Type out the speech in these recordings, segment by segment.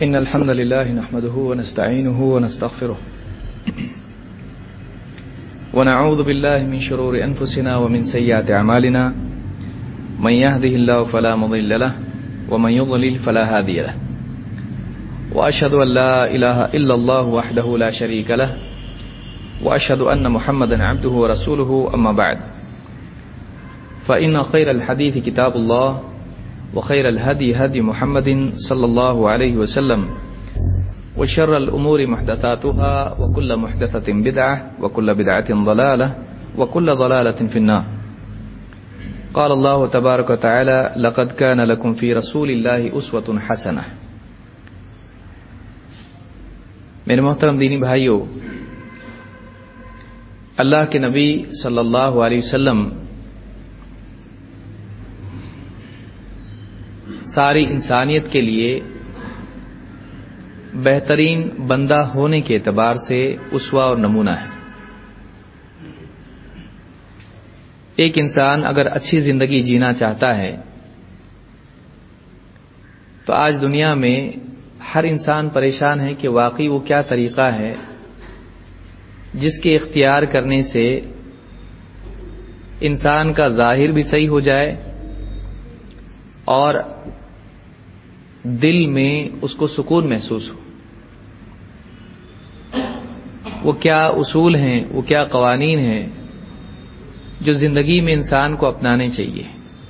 إن الحمد لله نحمده ونستعينه ونستغفره ونعوذ بالله من شرور أنفسنا ومن سيئات أعمالنا من يهده الله فلا مضل له ومن يضلل فلا هادي له وأشهد أن لا إله إلا الله وحده لا شريك له وأشهد أن محمدا عبده ورسوله أما بعد فإن خير الحديث كتاب الله وخير الهدي هدي محمد صلى الله عليه وسلم وشر الأمور محدثاتها وكل محدثة بدعة وكل بدعة ضلالة وكل ضلالة في النار. قال الله تبارك وتعالى لقد كان لكم في رسول الله أسوة حسنة. میرے محترم دینی بھائیو، اللہ کے نبی صلی اللہ علیہ وسلم ساری انسانیت کے لیے بہترین بندہ ہونے کے اعتبار سے اسوہ اور نمونہ ہے. ایک انسان اگر اچھی زندگی جینا چاہتا ہے تو آج دنیا میں ہر انسان پریشان ہے کہ واقعی وہ کیا طریقہ ہے جس کے اختیار کرنے سے انسان کا ظاہر بھی صحیح ہو جائے اور دل میں اس کو سکون محسوس ہو. وہ کیا اصول ہیں، وہ کیا قوانین ہیں جو زندگی میں انسان کو اپنانے چاہیے.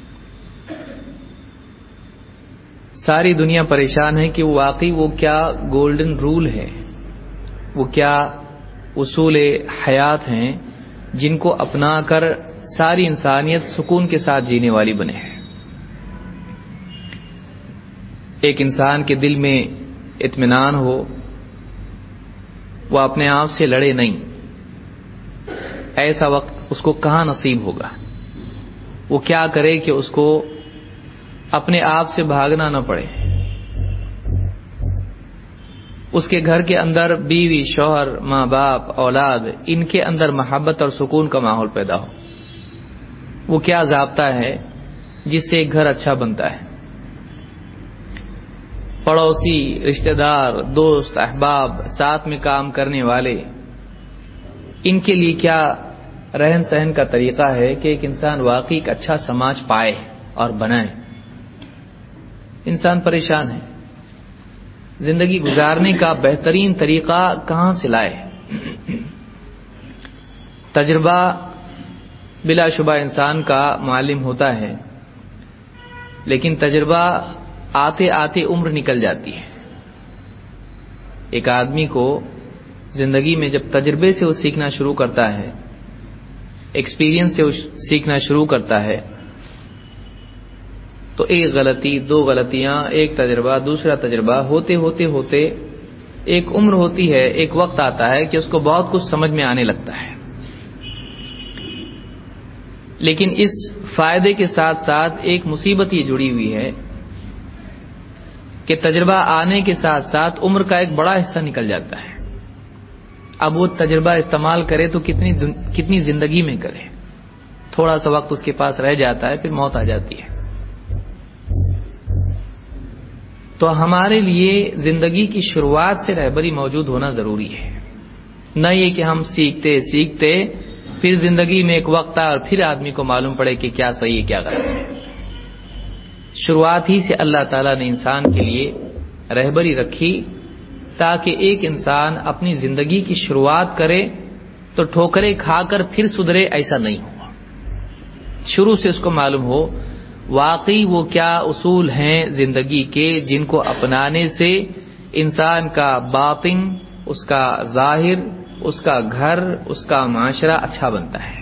ساری دنیا پریشان ہے کہ واقعی وہ کیا گولڈن رول ہے، وہ کیا اصول حیات ہیں جن کو اپنا کر ساری انسانیت سکون کے ساتھ جینے والی بنے. ایک انسان کے دل میں اطمینان ہو، وہ اپنے آپ سے لڑے نہیں. ایسا وقت اس کو کہاں نصیب ہوگا؟ وہ کیا کرے کہ اس کو اپنے آپ سے بھاگنا نہ پڑے. اس کے گھر کے اندر بیوی، شوہر، ماں باپ، اولاد، ان کے اندر محبت اور سکون کا ماحول پیدا ہو. وہ کیا ضابطہ ہے جس سے ایک گھر اچھا بنتا ہے؟ پڑوسی، رشتہ دار، دوست، احباب، ساتھ میں کام کرنے والے، ان کے لیے کیا رہن سہن کا طریقہ ہے کہ ایک انسان واقعی ایک اچھا سماج پائے اور بنائے. انسان پریشان ہے. زندگی گزارنے کا بہترین طریقہ کہاں سے لائے؟ تجربہ بلا شبہ انسان کا معلم ہوتا ہے، لیکن تجربہ آتے آتے عمر نکل جاتی ہے. ایک آدمی کو زندگی میں جب تجربے سے وہ سیکھنا شروع کرتا ہے، ایکسپیرینس سے وہ سیکھنا شروع کرتا ہے، تو ایک غلطی، دو غلطیاں، ایک تجربہ، دوسرا تجربہ ہوتے ہوتے ہوتے ایک عمر ہوتی ہے، ایک وقت آتا ہے کہ اس کو بہت کچھ سمجھ میں آنے لگتا ہے. لیکن اس فائدے کے ساتھ ساتھ ایک مصیبت یہ جڑی ہوئی ہے کہ تجربہ آنے کے ساتھ ساتھ عمر کا ایک بڑا حصہ نکل جاتا ہے. اب وہ تجربہ استعمال کرے تو کتنی زندگی میں کرے. تھوڑا سا وقت اس کے پاس رہ جاتا ہے، پھر موت آ جاتی ہے. تو ہمارے لیے زندگی کی شروعات سے رہبری موجود ہونا ضروری ہے. نہ یہ کہ ہم سیکھتے سیکھتے پھر زندگی میں ایک وقت آئے اور پھر آدمی کو معلوم پڑے کہ کیا صحیح ہے کیا غلط ہے. شروعات ہی سے اللہ تعالیٰ نے انسان کے لیے رہبری رکھی تاکہ ایک انسان اپنی زندگی کی شروعات کرے تو ٹھوکریں کھا کر پھر سدھرے، ایسا نہیں ہوا. شروع سے اس کو معلوم ہو واقعی وہ کیا اصول ہیں زندگی کے جن کو اپنانے سے انسان کا باطن، اس کا ظاہر، اس کا گھر، اس کا معاشرہ اچھا بنتا ہے.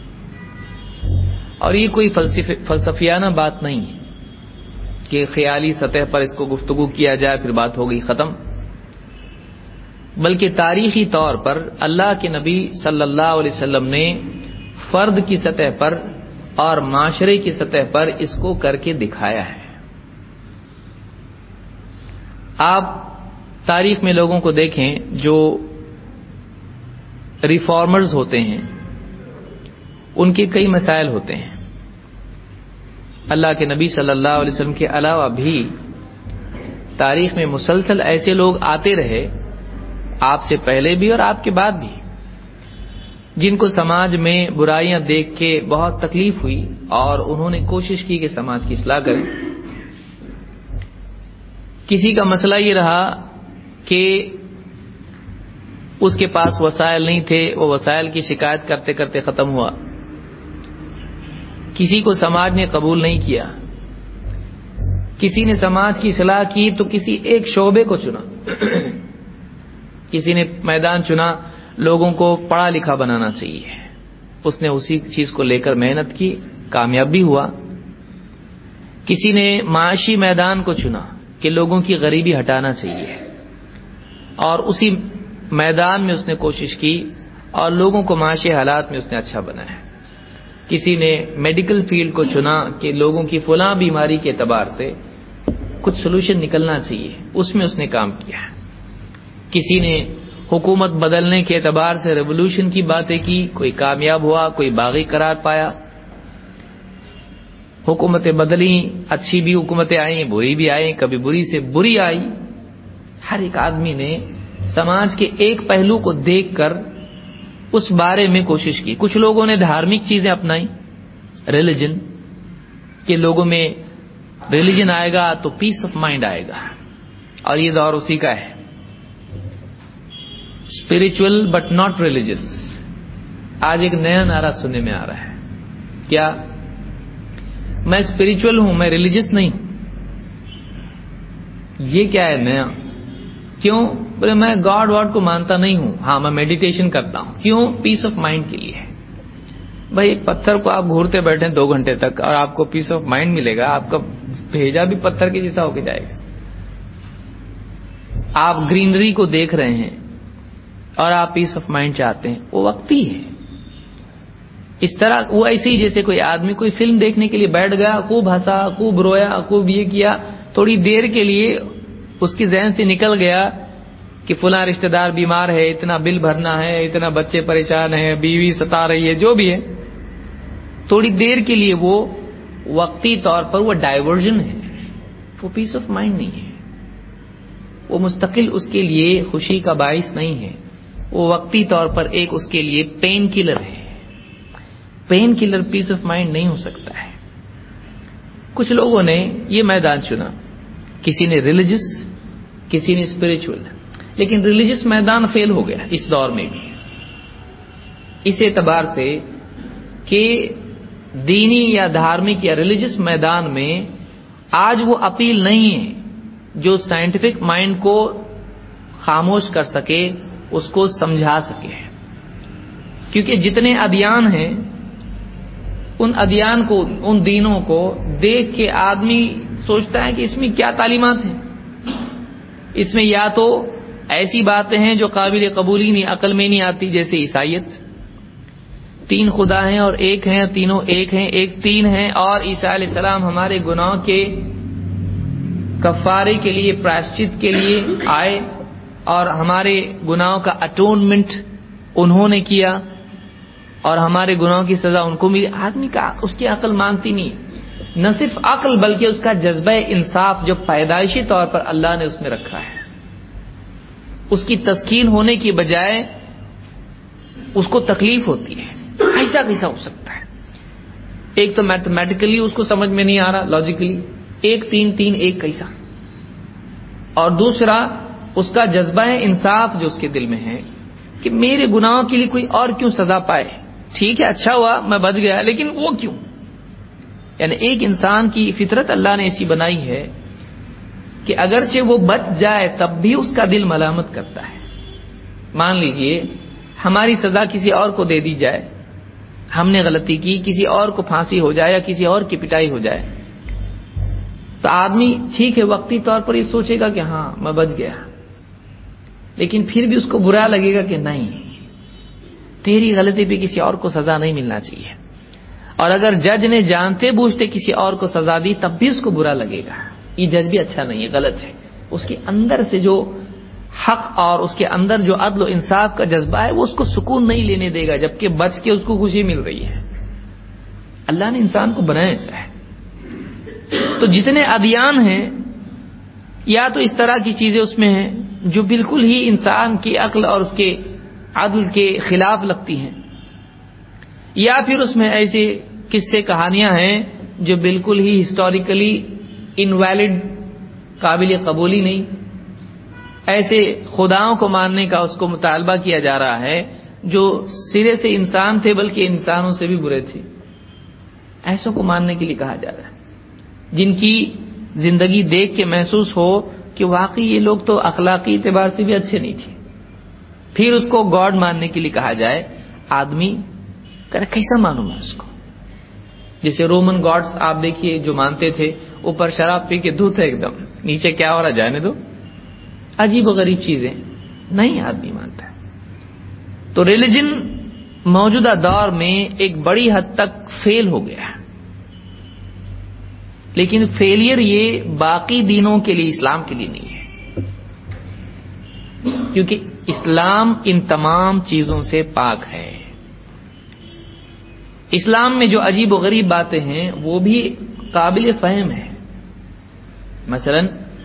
اور یہ کوئی فلسفیانہ بات نہیں ہے کہ خیالی سطح پر اس کو گفتگو کیا جائے پھر بات ہو گئی ختم، بلکہ تاریخی طور پر اللہ کے نبی صلی اللہ علیہ وسلم نے فرد کی سطح پر اور معاشرے کی سطح پر اس کو کر کے دکھایا ہے. آپ تاریخ میں لوگوں کو دیکھیں جو ریفارمرز ہوتے ہیں، ان کے کئی مسائل ہوتے ہیں. اللہ کے نبی صلی اللہ علیہ وسلم کے علاوہ بھی تاریخ میں مسلسل ایسے لوگ آتے رہے، آپ سے پہلے بھی اور آپ کے بعد بھی، جن کو سماج میں برائیاں دیکھ کے بہت تکلیف ہوئی اور انہوں نے کوشش کی کہ سماج کی اصلاح کریں۔ کسی کا مسئلہ یہ رہا کہ اس کے پاس وسائل نہیں تھے، وہ وسائل کی شکایت کرتے کرتے ختم ہوا۔ کسی کو سماج نے قبول نہیں کیا، کسی نے سماج کی اصلاح کی تو کسی ایک شعبے کو چنا، کسی نے میدان چنا لوگوں کو پڑھا لکھا بنانا چاہیے، اس نے اسی چیز کو لے کر محنت کی، کامیاب بھی ہوا۔ کسی نے معاشی میدان کو چنا کہ لوگوں کی غریبی ہٹانا چاہیے، اور اسی میدان میں اس نے کوشش کی اور لوگوں کو معاشی حالات میں اس نے اچھا بنایا۔ کسی نے میڈیکل فیلڈ کو چنا کہ لوگوں کی فلاں بیماری کے اعتبار سے کچھ سولوشن نکلنا چاہیے، اس میں اس نے کام کیا۔ کسی نے حکومت بدلنے کے اعتبار سے ریولوشن کی باتیں کی، کوئی کامیاب ہوا، کوئی باغی قرار پایا۔ حکومتیں بدلی، اچھی بھی حکومتیں آئیں، بری بھی آئیں، کبھی بری سے بری آئی۔ ہر ایک آدمی نے سماج کے ایک پہلو کو دیکھ کر اس بارے میں کوشش کی۔ کچھ لوگوں نے دھارمک چیزیں اپنائی، ریلیجن، کہ لوگوں میں ریلیجن آئے گا تو پیس آف مائنڈ آئے گا، اور یہ دور اسی کا ہے۔ اسپرچل بٹ ناٹ ریلیجس، آج ایک نیا نعرہ سننے میں آ رہا ہے، کیا؟ میں اسپرچل ہوں، میں ریلیجس نہیں ہوں۔ یہ کیا ہے نیا؟ کیوں؟ بولے میں گاڈ واڈ کو مانتا نہیں ہوں، ہاں میں میڈیٹیشن کرتا ہوں۔ کیوں؟ پیس آف مائنڈ کے لیے۔ بھائی ایک پتھر کو آپ گھورتے بیٹھیں 2 گھنٹے تک اور آپ کو پیس آف مائنڈ ملے گا؟ آپ کا بھیجا بھی پتھر کے جیسا ہو کے جائے گا۔ آپ گرینری کو دیکھ رہے ہیں اور آپ پیس آف مائنڈ چاہتے ہیں، وہ وقتی ہے۔ اس طرح وہ ایسے ہی جیسے کوئی آدمی کوئی فلم دیکھنے کے لیے بیٹھ گیا، خوب ہنسا، خوب رویا، خوب یہ کیا، تھوڑی دیر کے لیے اس کے ذہن سے نکل گیا کہ فلاں رشتہ دار بیمار ہے، اتنا بل بھرنا ہے، اتنا بچے پریشان ہیں، بیوی ستا رہی ہے، جو بھی ہے، تھوڑی دیر کے لیے وہ وقتی طور پر وہ ڈائیورژن ہے، وہ پیس آف مائنڈ نہیں ہے، وہ مستقل اس کے لیے خوشی کا باعث نہیں ہے، وہ وقتی طور پر ایک اس کے لیے پین کلر ہے۔ Pain killer peace of mind نہیں ہو سکتا ہے۔ کچھ لوگوں نے یہ میدان چنا، کسی نے ریلیجس، کسی نے اسپرچول، لیکن ریلیجس میدان فیل ہو گیا اس دور میں بھی، اس اعتبار سے کہ دینی یا دھارمک یا ریلیجس میدان میں آج وہ اپیل نہیں ہے جو سائنٹیفک مائنڈ کو خاموش کر سکے، اس کو سمجھا سکے، کیونکہ جتنے ادیان ہیں ان ادیان کو، ان دینوں کو دیکھ کے آدمی سوچتا ہے کہ اس میں کیا تعلیمات ہیں۔ اس میں یا تو ایسی باتیں ہیں جو قابل قبول ہی نہیں، عقل میں نہیں آتی، جیسے عیسائیت، 3 خدا ہیں اور ایک ہیں، تینوں ایک ہیں، ایک 3 ہیں، اور عیسیٰ علیہ السلام ہمارے گناہ کے کفارے کے لیے، پراشچت کے لیے آئے اور ہمارے گناہوں کا اٹونمنٹ انہوں نے کیا اور ہمارے گناہوں کی سزا ان کو ملی۔ آدمی کا اس کی عقل مانتی نہیں، نہ صرف عقل بلکہ اس کا جذبہ انصاف جو پیدائشی طور پر اللہ نے اس میں رکھا ہے، اس کی تسکین ہونے کی بجائے اس کو تکلیف ہوتی ہے۔ ایسا کیسا ہو سکتا ہے؟ ایک تو میتھمیٹیکلی اس کو سمجھ میں نہیں آ رہا، لاجیکلی، 1 3 3 1 کیسا؟ اور دوسرا اس کا جذبہ انصاف جو اس کے دل میں ہے کہ میرے گناہوں کے لیے کوئی اور کیوں سزا پائے؟ ٹھیک ہے اچھا ہوا میں بچ گیا، لیکن وہ کیوں؟ یعنی ایک انسان کی فطرت اللہ نے ایسی بنائی ہے کہ اگرچہ وہ بچ جائے تب بھی اس کا دل ملامت کرتا ہے۔ مان لیجئے ہماری سزا کسی اور کو دے دی جائے، ہم نے غلطی کی، کسی اور کو پھانسی ہو جائے یا کسی اور کی پٹائی ہو جائے، تو آدمی ٹھیک ہے وقتی طور پر یہ سوچے گا کہ ہاں میں بچ گیا، لیکن پھر بھی اس کو برا لگے گا کہ نہیں، تیری غلطی پہ کسی اور کو سزا نہیں ملنا چاہیے۔ اور اگر جج نے جانتے بوجھتے کسی اور کو سزا دی تب بھی اس کو برا لگے گا، یہ جج بھی اچھا نہیں ہے، غلط ہے۔ اس کے اندر سے جو حق اور اس کے اندر جو عدل و انصاف کا جذبہ ہے وہ اس کو سکون نہیں لینے دے گا، جبکہ بچ کے اس کو خوشی مل رہی ہے۔ اللہ نے انسان کو بنایا ایسا ہے۔ تو جتنے ادیان ہیں یا تو اس طرح کی چیزیں اس میں ہیں جو بالکل ہی انسان کی عقل اور اس کے عدل کے خلاف لگتی ہیں، یا پھر اس میں ایسے قصے کہانیاں ہیں جو بالکل ہی ہسٹوریکلی انویلڈ، قابل قبولی نہیں، ایسے خداؤں کو ماننے کا اس کو مطالبہ کیا جا رہا ہے جو سرے سے انسان تھے بلکہ انسانوں سے بھی برے تھے، ایسوں کو ماننے کے لیے کہا جا رہا ہے، جن کی زندگی دیکھ کے محسوس ہو کہ واقعی یہ لوگ تو اخلاقی اعتبار سے بھی اچھے نہیں تھے، پھر اس کو گاڈ ماننے کے لیے کہا جائے۔ آدمی کرے کیسا معلوم ہے اس کو؟ جیسے رومن گاڈز آپ دیکھیے جو مانتے تھے، اوپر شراب پی کے دھوت ہے ایک دم، نیچے کیا ہو رہا جانے دو، عجیب و غریب چیزیں نہیں آدمی مانتا ہے۔ تو ریلیجن موجودہ دور میں ایک بڑی حد تک فیل ہو گیا ہے، لیکن فیلئر یہ باقی دینوں کے لیے، اسلام کے لیے نہیں ہے، کیونکہ اسلام ان تمام چیزوں سے پاک ہے۔ اسلام میں جو عجیب و غریب باتیں ہیں وہ بھی قابل فہم ہے، مثلا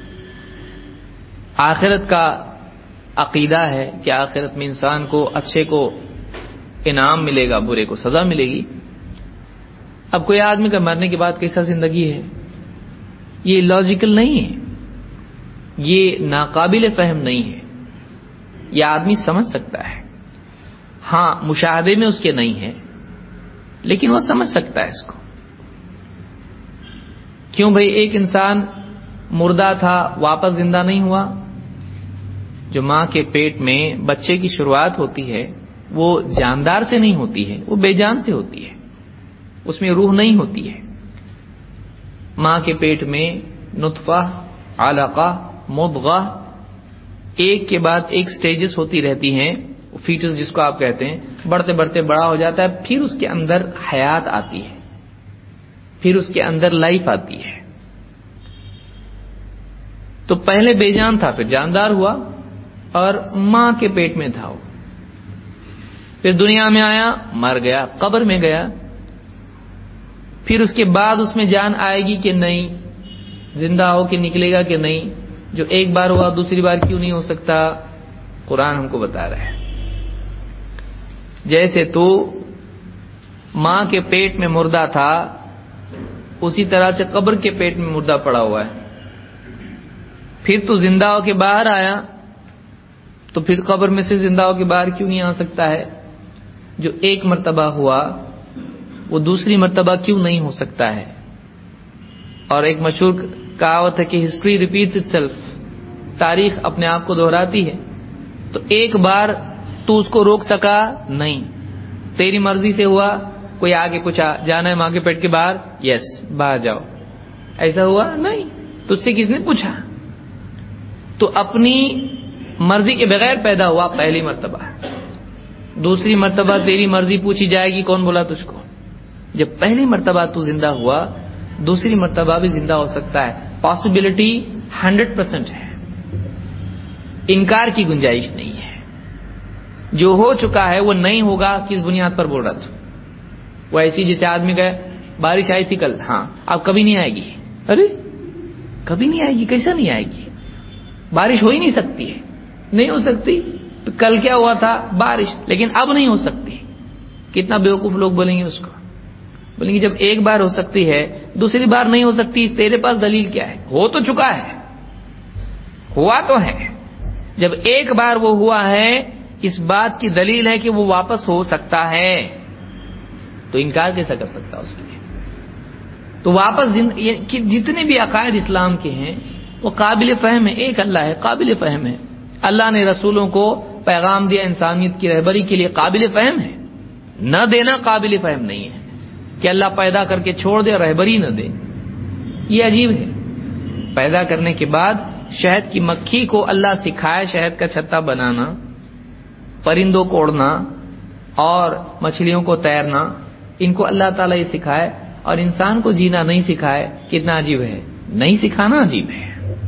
آخرت کا عقیدہ ہے کہ آخرت میں انسان کو اچھے کو انعام ملے گا، برے کو سزا ملے گی۔ اب کوئی آدمی کا مرنے کے بعد کیسا زندگی ہے، یہ لاجیکل نہیں ہے، یہ ناقابل فہم نہیں ہے، یہ آدمی سمجھ سکتا ہے، ہاں مشاہدے میں اس کے نہیں ہے لیکن وہ سمجھ سکتا ہے اس کو۔ کیوں بھئی ایک انسان مردہ تھا واپس زندہ نہیں ہوا؟ جو ماں کے پیٹ میں بچے کی شروعات ہوتی ہے وہ جاندار سے نہیں ہوتی ہے، وہ بے جان سے ہوتی ہے، اس میں روح نہیں ہوتی ہے۔ ماں کے پیٹ میں نطفہ، علقہ، مضغہ، ایک کے بعد ایک سٹیجز ہوتی رہتی ہیں، فیٹس جس کو آپ کہتے ہیں، بڑھتے بڑھتے بڑا ہو جاتا ہے، پھر اس کے اندر حیات آتی ہے، پھر اس کے اندر لائف آتی ہے۔ تو پہلے بے جان تھا، پھر جاندار ہوا، اور ماں کے پیٹ میں تھا وہ، پھر دنیا میں آیا، مر گیا، قبر میں گیا، پھر اس کے بعد اس میں جان آئے گی کہ نہیں، زندہ ہو کے نکلے گا کہ نہیں؟ جو ایک بار ہوا دوسری بار کیوں نہیں ہو سکتا؟ قرآن ہم کو بتا رہا ہے، جیسے تو ماں کے پیٹ میں مردہ تھا اسی طرح سے قبر کے پیٹ میں مردہ پڑا ہوا ہے، پھر تو زندہ ہو کے باہر آیا، تو پھر قبر میں سے زندہ ہو کے باہر کیوں نہیں آ سکتا ہے؟ جو ایک مرتبہ ہوا وہ دوسری مرتبہ کیوں نہیں ہو سکتا ہے؟ اور ایک مشہور کہاوت ہے کہ ہسٹری ریپیٹس اٹ سیلف، تاریخ اپنے آپ کو دہراتی ہے۔ تو ایک بار تو اس کو روک سکا نہیں، تیری مرضی سے ہوا، کوئی آگے پوچھا جانا ہے ماں کے پیٹ کے باہر، یس باہر جاؤ، ایسا ہوا نہیں، تجھ سے کس نے پوچھا؟ تو اپنی مرضی کے بغیر پیدا ہوا پہلی مرتبہ، دوسری مرتبہ تیری مرضی پوچھی جائے گی، کون بولا تجھ کو؟ جب پہلی مرتبہ تو زندہ ہوا، دوسری مرتبہ بھی زندہ ہو سکتا ہے، پاسبلٹی 100% ہے، انکار کی گنجائش نہیں ہے۔ جو ہو چکا ہے وہ نہیں ہوگا، کس بنیاد پر بول رہا تھا؟ وہ ایسی جیسے آدمی کہے بارش آئی تھی کل، ہاں اب کبھی نہیں آئے گی، ارے کبھی نہیں آئے گی، کیسا نہیں آئے گی؟ بارش ہو ہی نہیں سکتی ہے، نہیں ہو سکتی، کل کیا ہوا تھا؟ بارش، لیکن اب نہیں ہو سکتی۔ کتنا بیوقوف لوگ بولیں گے اس کو، بولیں گے جب ایک بار ہو سکتی ہے دوسری بار نہیں ہو سکتی، تیرے پاس دلیل کیا ہے؟ ہو تو چکا ہے، ہوا تو ہے، جب ایک بار وہ ہوا ہے اس بات کی دلیل ہے کہ وہ واپس ہو سکتا ہے، تو انکار کیسا کر سکتا اس کے لیے؟ تو واپس جتنے بھی عقائد اسلام کے ہیں وہ قابل فہم ہے، ایک اللہ ہے، قابل فہم ہے، اللہ نے رسولوں کو پیغام دیا انسانیت کی رہبری کے لیے، قابل فہم ہے، نہ دینا قابل فہم نہیں ہے کہ اللہ پیدا کر کے چھوڑ دے رہبری نہ دے، یہ عجیب ہے۔ پیدا کرنے کے بعد شہد کی مکھی کو اللہ سکھائے شہد کا چھتا بنانا، پرندوں کو اڑنا اور مچھلیوں کو تیرنا، ان کو اللہ تعالیٰ یہ سکھائے، اور انسان کو جینا نہیں سکھائے، کتنا عجیب ہے، نہیں سکھانا عجیب ہے۔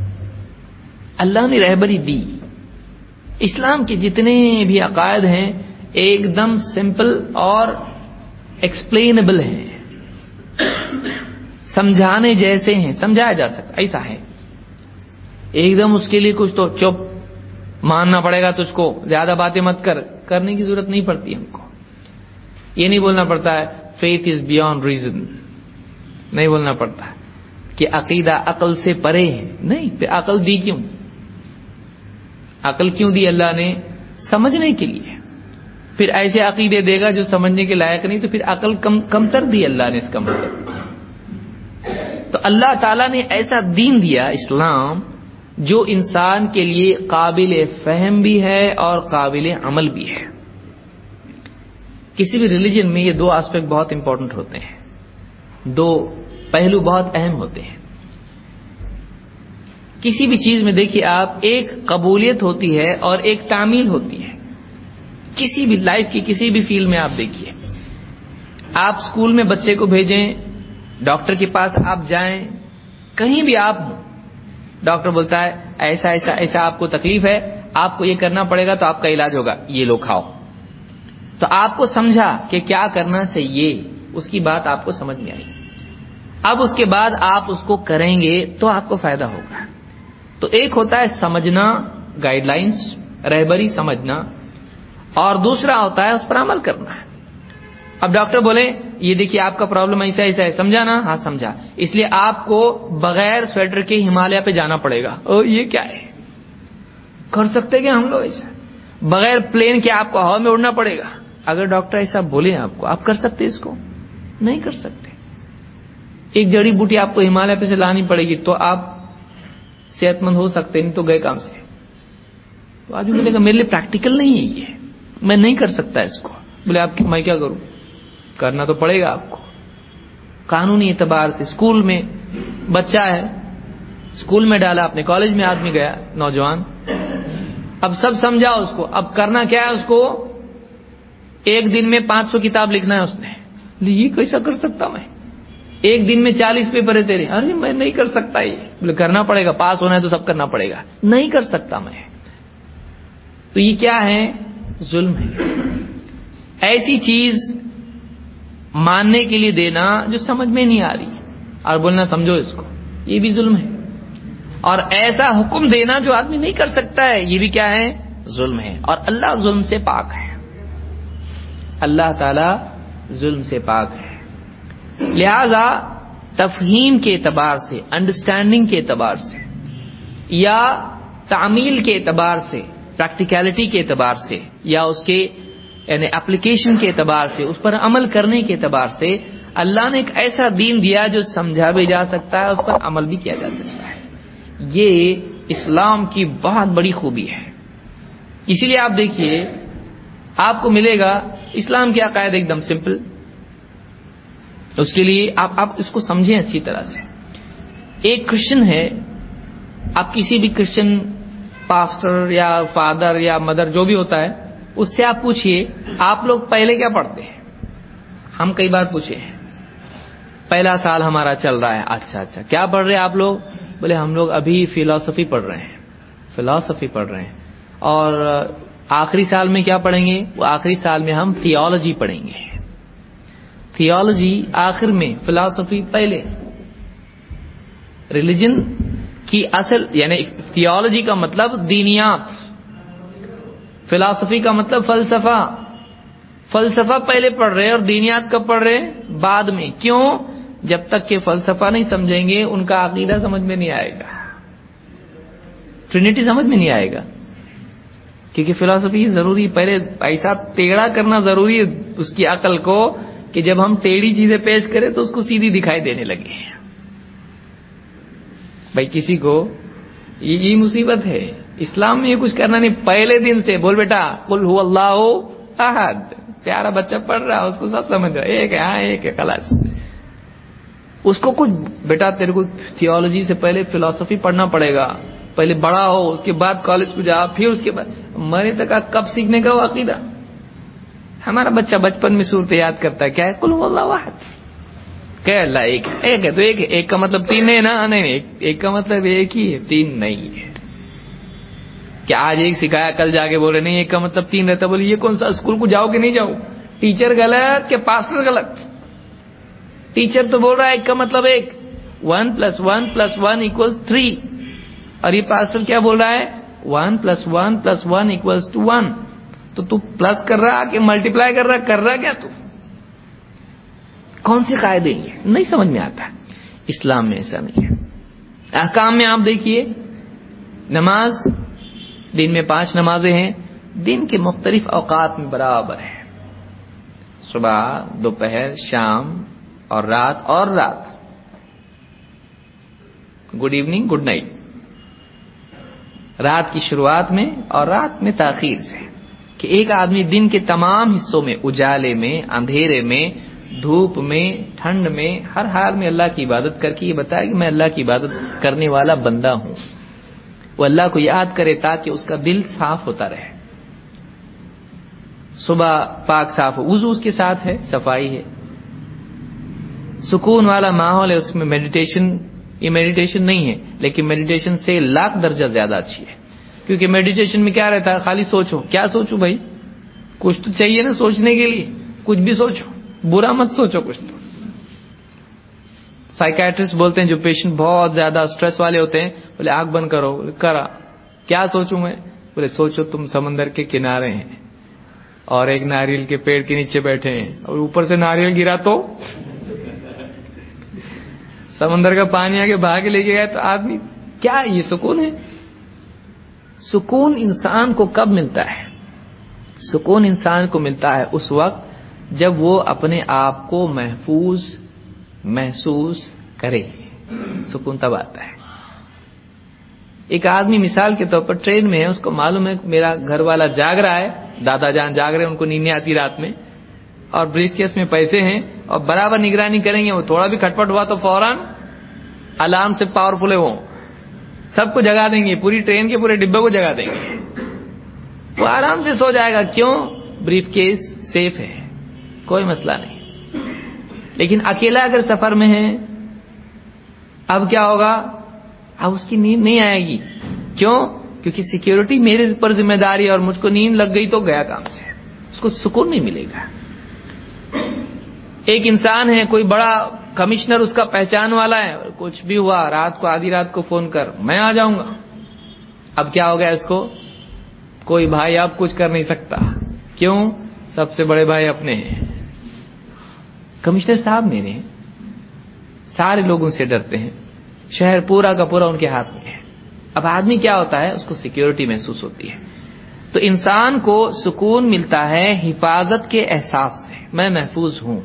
اللہ نے رہبری دی۔ اسلام کے جتنے بھی عقائد ہیں ایک دم سمپل اور ایکسپلینیبل ہیں، سمجھانے جیسے ہیں، سمجھایا جا سکتا، ایسا ہے۔ ایک دم اس کے لیے کچھ تو چپ ماننا پڑے گا تجھ کو, زیادہ باتیں مت کرنے کی ضرورت نہیں پڑتی ہم کو. یہ نہیں بولنا پڑتا ہے فیتھ از بیونڈ ریزن, نہیں بولنا پڑتا کہ عقیدہ عقل سے پرے ہے. نہیں, پھر عقل دی کیوں؟ عقل کیوں دی اللہ نے؟ سمجھنے کے لیے. پھر ایسے عقیدے دے گا جو سمجھنے کے لائق نہیں, تو پھر عقل کمتر دی اللہ نے اس کا مطلب. تو اللہ تعالیٰ نے ایسا دین دیا اسلام جو انسان کے لیے قابل فہم بھی ہے اور قابل عمل بھی ہے. کسی بھی ریلیجن میں یہ دو آسپیکٹ بہت امپورٹنٹ ہوتے ہیں, دو پہلو بہت اہم ہوتے ہیں. کسی بھی چیز میں دیکھیے آپ, ایک قبولیت ہوتی ہے اور ایک تعمیل ہوتی ہے. کسی بھی لائف کی کسی بھی فیلڈ میں آپ دیکھیے, آپ اسکول میں بچے کو بھیجیں, ڈاکٹر کے پاس آپ جائیں, کہیں بھی آپ ہوں, ڈاکٹر بولتا ہے ایسا ایسا ایسا آپ کو تکلیف ہے, آپ کو یہ کرنا پڑے گا تو آپ کا علاج ہوگا, یہ لو کھاؤ. تو آپ کو سمجھا کہ کیا کرنا چاہیے, اس کی بات آپ کو سمجھ میں آئی. اب اس کے بعد آپ اس کو کریں گے تو آپ کو فائدہ ہوگا. تو ایک ہوتا ہے سمجھنا, گائیڈ لائنز, رہبری سمجھنا, اور دوسرا ہوتا ہے اس پر عمل کرنا. اب ڈاکٹر بولے یہ دیکھیے آپ کا پرابلم ایسا ایسا ہے, سمجھا نا؟ ہاں سمجھا. اس لیے آپ کو بغیر سویٹر کے ہمالیہ پہ جانا پڑے گا. او یہ کیا ہے, کر سکتے کیا ہم لوگ ایسا؟ بغیر پلین کے آپ کو ہوا میں اڑنا پڑے گا. اگر ڈاکٹر ایسا بولے آپ کو, آپ کر سکتے اس کو؟ نہیں کر سکتے. ایک جڑی بوٹی آپ کو ہمالیہ پہ سے لانی پڑے گی تو آپ صحت مند ہو سکتے, نہیں تو گئے کام سے. تو آدمی بولے گا میرے لیے پریکٹیکل نہیں ہے یہ, میں نہیں کر سکتا اس کو. بولے آپ میں کیا کروں؟ کرنا تو پڑے گا آپ کو. قانونی اعتبار سے اسکول میں بچہ ہے, اسکول میں ڈالا اپنے, کالج میں آدمی گیا نوجوان, اب سب سمجھا اس کو. اب کرنا کیا ہے اس کو؟ ایک دن میں 500 کتاب لکھنا ہے اس نے. یہ کیسا کر سکتا میں؟ ایک دن میں 40 پیپر ہے تیرے. ارے میں نہیں کر سکتا یہ. بولے کرنا پڑے گا, پاس ہونا ہے تو سب کرنا پڑے گا. نہیں کر سکتا میں. تو یہ کیا ہے؟ ظلم ہے. ایسی چیز ماننے کے لیے دینا جو سمجھ میں نہیں آ رہی اور بولنا سمجھو اس کو, یہ بھی ظلم ہے. اور ایسا حکم دینا جو آدمی نہیں کر سکتا ہے, یہ بھی کیا ہے؟ ظلم ہے. اور اللہ ظلم سے پاک ہے. اللہ تعالی ظلم سے پاک ہے. لہذا تفہیم کے اعتبار سے, انڈرسٹینڈنگ کے اعتبار سے, یا تعمیل کے اعتبار سے, پریکٹیکلٹی کے اعتبار سے, یا اس کے یعنی اپلیکیشن کے اعتبار سے, اس پر عمل کرنے کے اعتبار سے, اللہ نے ایک ایسا دین دیا جو سمجھا بھی جا سکتا ہے, اس پر عمل بھی کیا جا سکتا ہے. یہ اسلام کی بہت بڑی خوبی ہے. اسی لیے آپ دیکھیے, آپ کو ملے گا اسلام کے عقائد ایک دم سمپل. اس کے لیے آپ اس کو سمجھیں اچھی طرح سے. ایک کرسچن ہے, آپ کسی بھی کرسچن پاسٹر یا فادر یا مدر جو بھی ہوتا ہے, اس سے آپ پوچھئے آپ لوگ پہلے کیا پڑھتے ہیں. ہم کئی بار پوچھے ہیں, پہلا سال ہمارا چل رہا ہے. اچھا کیا پڑھ رہے ہیں آپ لوگ؟ بولے ہم لوگ ابھی فلسفی پڑھ رہے ہیں. فلسفی پڑھ رہے ہیں. اور آخری سال میں کیا پڑھیں گے؟ وہ آخری سال میں ہم تھیولوجی پڑھیں گے. تھیولوجی آخر میں, فلسفی پہلے. ریلیجن کی اصل یعنی تھیولوجی کا مطلب دینیات, فلسفی کا مطلب فلسفہ. فلسفہ پہلے پڑھ رہے اور دینیات کب پڑھ رہے؟ بعد میں. کیوں؟ جب تک کہ فلسفہ نہیں سمجھیں گے ان کا عقیدہ سمجھ میں نہیں آئے گا, ٹرینیٹی سمجھ میں نہیں آئے گا. کیونکہ فلسفی ضروری, پہلے ایسا ٹیڑھا کرنا ضروری ہے اس کی عقل کو کہ جب ہم ٹیڑھی چیزیں پیش کریں تو اس کو سیدھی دکھائی دینے لگے. بھائی کسی کو یہ مصیبت ہے. اسلام میں یہ کچھ کرنا نہیں. پہلے دن سے بول بیٹا قل هو اللہ احد, پیارا بچہ پڑھ رہا, اس کو سب سمجھ رہا, ایک ہے, ہاں ایک ہے, خلاص. اس کو کچھ بیٹا تیرے کو تھیولوجی سے پہلے فلسفی پڑھنا پڑے گا, پہلے بڑا ہو, اس کے بعد کالج کو جا, پھر اس کے بعد مرے تک کب سیکھنے کا وہ عقیدہ. ہمارا بچہ بچپن میں صورت یاد کرتا ہے, کیا ہے؟ قل هو اللہ احد. کہ اللہ ایک ہے تو ایک ہے. ایک کا مطلب تین ہے نا؟ نہیں, ایک کا مطلب ایک ہی ہے, تین نہیں ہے. کہ آج ایک سکھایا کل جا کے بول رہے نہیں ایک کا مطلب تین رہتا. بولے یہ کون سا اسکول کو جاؤ کہ نہیں جاؤ؟ ٹیچر غلط کہ پاسٹر غلط؟ ٹیچر تو بول رہا ہے ایک کا مطلب ایک, 1 + 1 + 1 = 3. اور یہ پاسٹر کیا بول رہا ہے 1 + 1 + 1 = 1. تو پلس کر رہا کہ ملٹیپلائی کر رہا کیا تو؟ کون سے قاعدے ہیں؟ نہیں سمجھ میں آتا. اسلام میں ایسا نہیں ہے. احکام میں آپ دیکھیے، نماز دن میں 5 نمازیں ہیں، دن کے مختلف اوقات میں برابر ہے، صبح، دوپہر، شام اور رات. گڈ ایوننگ، گڈ نائٹ، رات کی شروعات میں اور رات میں تاخیر سے. کہ ایک آدمی دن کے تمام حصوں میں، اجالے میں، اندھیرے میں، دھوپ میں، ٹھنڈ میں، ہر حال میں اللہ کی عبادت کر کے یہ بتائے کہ میں اللہ کی عبادت کرنے والا بندہ ہوں. وہ اللہ کو یاد کرے تاکہ اس کا دل صاف ہوتا رہے. صبح پاک صاف ہو، وضو اس کے ساتھ ہے، صفائی ہے، سکون والا ماحول ہے، اس میں میڈیٹیشن. یہ میڈیٹیشن نہیں ہے، لیکن میڈیٹیشن سے 1,00,000 درجہ زیادہ اچھی ہے. کیونکہ میڈیٹیشن میں کیا رہتا ہے؟ خالی سوچو. کیا سوچو بھائی؟ کچھ تو چاہیے نا سوچنے کے لیے. کچھ بھی سوچو، برا مت سوچو کچھ تو. سائیکیٹرسٹ بولتے ہیں جو پیشنٹ بہت زیادہ سٹریس والے ہوتے ہیں، بولے آنکھ بند کرو. کرا. کیا سوچوں میں؟ بولے سوچو تم سمندر کے کنارے ہیں اور ایک ناریل کے پیڑ کے نیچے بیٹھے ہیں اور اوپر سے ناریل گرا تو سمندر کا پانی آگے بہا کے لے کے گئے تو آدمی کیا؟ یہ سکون ہے. سکون انسان کو کب ملتا ہے؟ سکون انسان کو ملتا ہے اس وقت جب وہ اپنے آپ کو محفوظ محسوس کرے. سکون تب آتا ہے. ایک آدمی مثال کے طور پر ٹرین میں ہے، اس کو معلوم ہے میرا گھر والا جاگ رہا ہے، دادا جان جاگ رہے ہیں، ان کو نیند نہیں آتی رات میں، اور بریف کیس میں پیسے ہیں اور برابر نگرانی کریں گے. وہ تھوڑا بھی کھٹپٹ ہوا تو فوراً الارم سے پاورفل ہے، وہ سب کو جگا دیں گے، پوری ٹرین کے پورے ڈبے کو جگا دیں گے. وہ آرام سے سو جائے گا. کیوں؟ بریف کیس سیف ہے، کوئی مسئلہ نہیں. لیکن اکیلا اگر سفر میں ہے، اب کیا ہوگا؟ اب اس کی نیند نہیں آئے گی. کیوں؟ کیونکہ سیکیورٹی میرے پر ذمہ داری اور مجھ کو نیند لگ گئی تو گیا کام سے. اس کو سکون نہیں ملے گا. ایک انسان ہے، کوئی بڑا کمشنر اس کا پہچان والا ہے، کچھ بھی ہوا رات کو، آدھی رات کو فون کر، میں آ جاؤں گا. اب کیا ہو گیا اس کو؟ کوئی بھائی اب کچھ کر نہیں سکتا. کیوں؟ سب سے بڑے بھائی اپنے ہیں، کمشنر صاحب میرے ہیں، سارے لوگوں سے ڈرتے ہیں، شہر پورا کا پورا ان کے ہاتھ میں ہے. اب آدمی کیا ہوتا ہے؟ اس کو سیکیورٹی محسوس ہوتی ہے. تو انسان کو سکون ملتا ہے حفاظت کے احساس سے، میں محفوظ ہوں.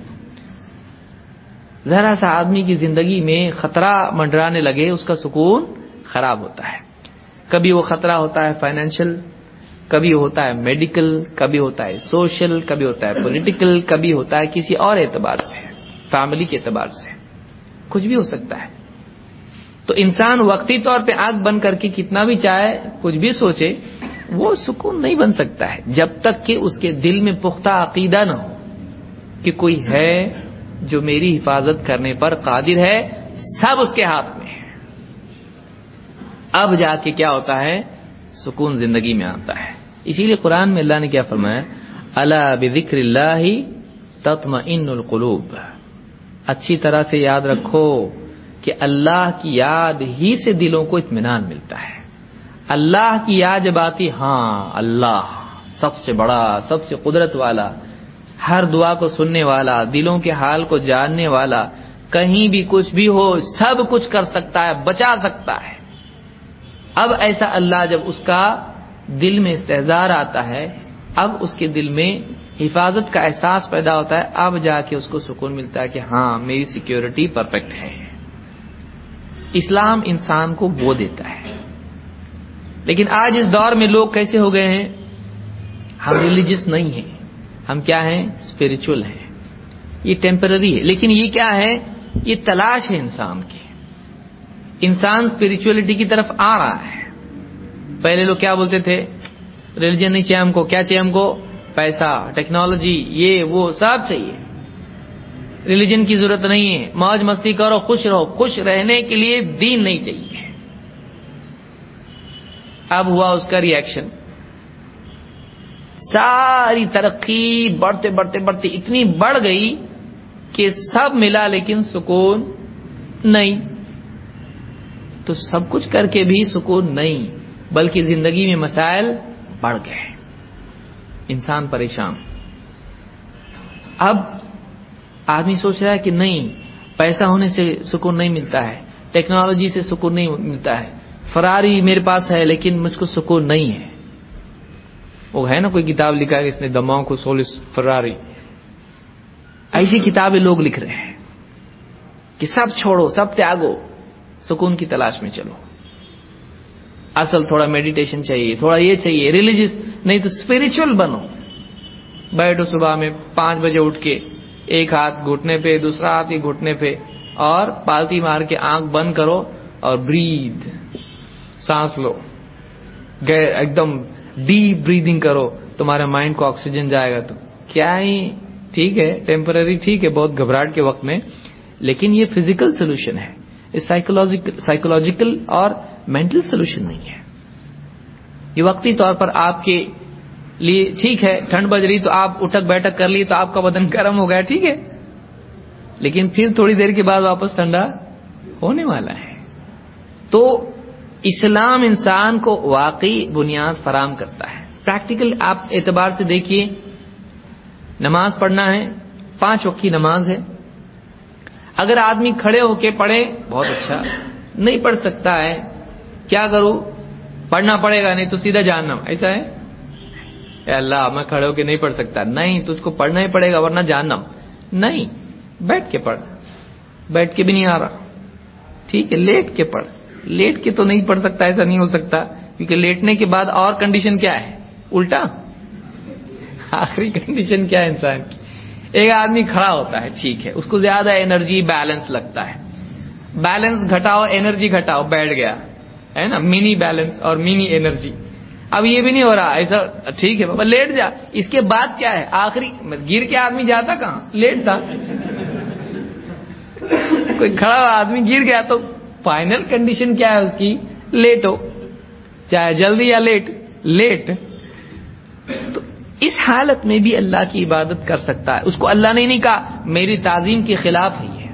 ذرا سا آدمی کی زندگی میں خطرہ منڈرانے لگے، اس کا سکون خراب ہوتا ہے. کبھی وہ خطرہ ہوتا ہے فائنینشل، کبھی ہوتا ہے میڈیکل، کبھی ہوتا ہے سوشل، کبھی ہوتا ہے پولیٹیکل، کبھی ہوتا ہے کسی اور اعتبار سے، فیملی کے اعتبار سے، کچھ بھی ہو سکتا ہے. تو انسان وقتی طور پہ آنکھ بند کر کے کتنا بھی چاہے کچھ بھی سوچے، وہ سکون نہیں بن سکتا ہے جب تک کہ اس کے دل میں پختہ عقیدہ نہ ہو کہ کوئی ہے جو میری حفاظت کرنے پر قادر ہے، سب اس کے ہاتھ میں ہے. اب جا کے کیا ہوتا ہے؟ سکون زندگی میں آتا ہے. اسی لیے قرآن میں اللہ نے کیا فرمایا؟ الا بذکر اللہ تطمئن القلوب. اچھی طرح سے یاد رکھو کہ اللہ کی یاد ہی سے دلوں کو اطمینان ملتا ہے. اللہ کی یاد جب آتی، ہاں اللہ سب سے بڑا، سب سے قدرت والا، ہر دعا کو سننے والا، دلوں کے حال کو جاننے والا، کہیں بھی کچھ بھی ہو سب کچھ کر سکتا ہے، بچا سکتا ہے. اب ایسا اللہ جب اس کا دل میں استحضار آتا ہے، اب اس کے دل میں حفاظت کا احساس پیدا ہوتا ہے، اب جا کے اس کو سکون ملتا ہے کہ ہاں میری سیکیورٹی پرفیکٹ ہے. اسلام انسان کو وہ دیتا ہے. لیکن آج اس دور میں لوگ کیسے ہو گئے ہیں؟ ہم ریلیجس نہیں ہیں، ہم کیا ہیں؟ اسپرچول ہیں. یہ ٹیمپرری ہے، لیکن یہ کیا ہے؟ یہ تلاش ہے انسان کی. انسان اسپرچولیٹی کی طرف آ رہا ہے. پہلے لوگ کیا بولتے تھے؟ ریلیجن نہیں چاہیے ہم کو. کیا چاہیے ہم کو؟ پیسہ، ٹیکنالوجی، یہ وہ سب چاہیے. ریلیجن کی ضرورت نہیں ہے، موج مستی کرو، خوش رہو. خوش رہنے کے لیے دین نہیں چاہیے. اب ہوا اس کا ری ایکشن. ساری ترقی بڑھتے بڑھتے بڑھتے اتنی بڑھ گئی کہ سب ملا لیکن سکون نہیں. تو سب کچھ کر کے بھی سکون نہیں، بلکہ زندگی میں مسائل بڑھ گئے، انسان پریشان۔ اب آدمی سوچ رہا ہے کہ نہیں، پیسہ ہونے سے سکون نہیں ملتا ہے، ٹیکنالوجی سے سکون نہیں ملتا ہے، فراری میرے پاس ہے لیکن مجھ کو سکون نہیں ہے۔ وہ ہے نا کوئی کتاب لکھا ہے اس نے دماغ کو سولس فراری، ایسی کتابیں لوگ لکھ رہے ہیں کہ سب چھوڑو، سب تیاگو، سکون کی تلاش میں چلو۔ اصل تھوڑا میڈیٹیشن چاہیے، تھوڑا یہ چاہیے، ریلیجیس نہیں تو اسپرچل بنو۔ بیٹھو صبح میں 5 بجے اٹھ کے، ایک ہاتھ گھٹنے پہ، دوسرا ہاتھ ہی گھٹنے پہ، اور پالتی مار کے آنکھ بند کرو اور بریتھ، سانس لو، ایک دم ڈیپ بریدنگ کرو، تمہارے مائنڈ کو آکسیجن جائے گا۔ تو کیا ہی ٹھیک ہے، ٹیمپرری ٹھیک ہے بہت گھبراہٹ کے وقت میں، لیکن یہ فزیکل سولوشن ہے، یہ سائیکولوجیکل اور مینٹل سولوشن نہیں ہے۔ یہ وقتی طور پر آپ کے لیے ٹھیک ہے، ٹھنڈ بج رہی تو آپ اٹھک بیٹھک کر لی تو آپ کا بدن گرم ہو گیا، ٹھیک ہے، لیکن پھر تھوڑی دیر کے بعد واپس ٹھنڈا ہونے والا ہے۔ تو اسلام انسان کو واقعی بنیاد فراہم کرتا ہے۔ پریکٹیکل آپ اعتبار سے دیکھیے، نماز پڑھنا ہے، 5 وقت کی نماز ہے، اگر آدمی کھڑے ہو کے پڑھے بہت اچھا، نہیں پڑھ سکتا ہے کیا کروں، پڑھنا پڑے گا نہیں تو سیدھا جہنم، ایسا ہے؟ اے اللہ میں کھڑے ہو کے نہیں پڑھ سکتا، نہیں تجھ کو پڑھنا ہی پڑے گا ورنہ جہنم۔ نہیں، بیٹھ کے پڑھ، بیٹھ کے بھی نہیں آ رہا، ٹھیک ہے لیٹ کے پڑھ، لیٹ کے تو نہیں پڑھ سکتا، ایسا نہیں ہو سکتا، کیونکہ لیٹنے کے بعد اور کنڈیشن کیا ہے، الٹا آخری کنڈیشن کیا ہے انسان کی، ایک آدمی کھڑا ہوتا ہے ٹھیک ہے، اس کو زیادہ انرجی بیلنس لگتا ہے، بیلنس گھٹاؤ انرجی گھٹاؤ، بیٹھ گیا ہے نا، منی بیلنس اور منی انرجی، اب یہ بھی نہیں ہو رہا ایسا، ٹھیک ہے بابا لیٹ جا، اس کے بعد کیا ہے، آخری گر کے آدمی جاتا کہاں، لیٹ تھا کوئی کھڑا ہوا آدمی گر گیا تو فائنل کنڈیشن کیا ہے اس کی، لیٹ ہو، چاہے جلدی یا لیٹ۔ تو اس حالت میں بھی اللہ کی عبادت کر سکتا ہے، اس کو اللہ نے نہیں کہا میری تعظیم کے خلاف ہے یہ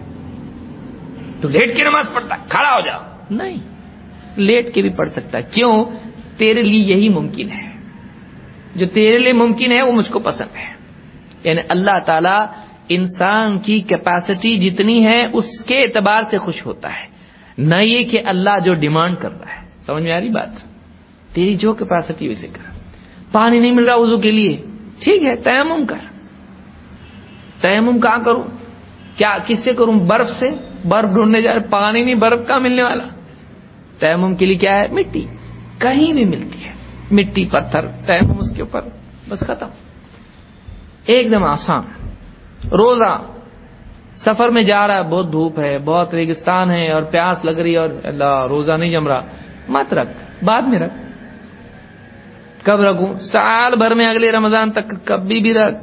تو لیٹ کے نماز پڑھتا ہے، کھڑا ہو جاؤ، نہیں، لیٹ کے بھی پڑھ سکتا ہے، کیوں، تیرے لیے یہی ممکن ہے، جو تیرے لیے ممکن ہے وہ مجھ کو پسند ہے۔ یعنی اللہ تعالی انسان کی کیپیسٹی جتنی ہے اس کے اعتبار سے خوش ہوتا ہے، نہ یہ کہ اللہ جو ڈیمانڈ کر رہا ہے۔ سمجھ میں آ رہی بات، تیری جو کیپیسٹی ویسے کر، پانی نہیں مل رہا وضو کے لیے، ٹھیک ہے تیمم کر، تیمم کہاں کروں، کیا کس سے کروں، برف سے، برف ڈھونڈنے جا رہے، پانی نہیں، برف کہاں ملنے والا، تیمم کے لیے کیا ہے، مٹی، کہیں بھی ملتی ہے مٹی پتھر، تیمم اس کے اوپر، بس ختم، ایک دم آسان۔ روزہ، سفر میں جا رہا ہے، بہت دھوپ ہے، بہت ریگستان ہے اور پیاس لگ رہی ہے اور اللہ روزہ نہیں جم رہا، مت رکھ، بعد میں رکھ، کب رکھوں، سال بھر میں اگلے رمضان تک کبھی بھی رکھ،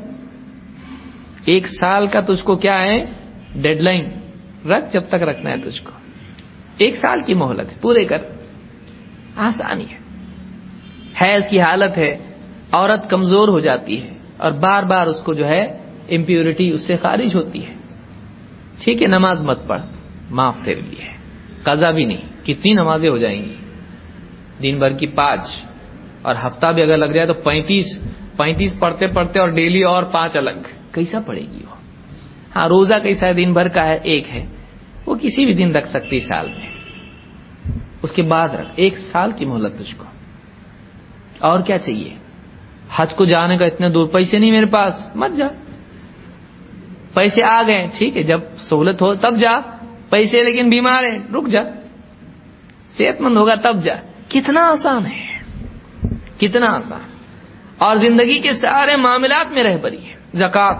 1 سال کا تجھ کو کیا ہے ڈیڈ لائن، رکھ جب تک رکھنا ہے تجھ کو، 1 سال کی مہلت ہے، پورے کر، آسانی ہے۔ حیض کی حالت ہے، عورت کمزور ہو جاتی ہے اور بار بار اس کو جو ہے امپیورٹی اس سے خارج ہوتی ہے، ٹھیک ہے نماز مت پڑھ، معاف تیرے لیے، قضا بھی نہیں، کتنی نمازیں ہو جائیں گی، دن بھر کی 5 اور ہفتہ بھی اگر لگ جائے تو 35 پڑھتے پڑھتے اور ڈیلی اور 5 الگ، کیسا پڑے گی وہ۔ ہاں روزہ کیسا ہے، دن بھر کا ہے، ایک ہے، وہ کسی بھی دن رکھ سکتی سال میں، اس کے بعد رکھ، 1 سال کی مہلت تجھ کو۔ اور کیا چاہیے، حج کو جانے کا اتنے دور، پیسے نہیں میرے پاس، مت جا، پیسے آ گئے ٹھیک ہے جب سہولت ہو تب جا، پیسے لیکن بیمار ہے رک جا، صحت مند ہوگا تب جا، کتنا آسان ہے، کتنا آسان۔ اور زندگی کے سارے معاملات میں رہبری ہے، زکوٰۃ،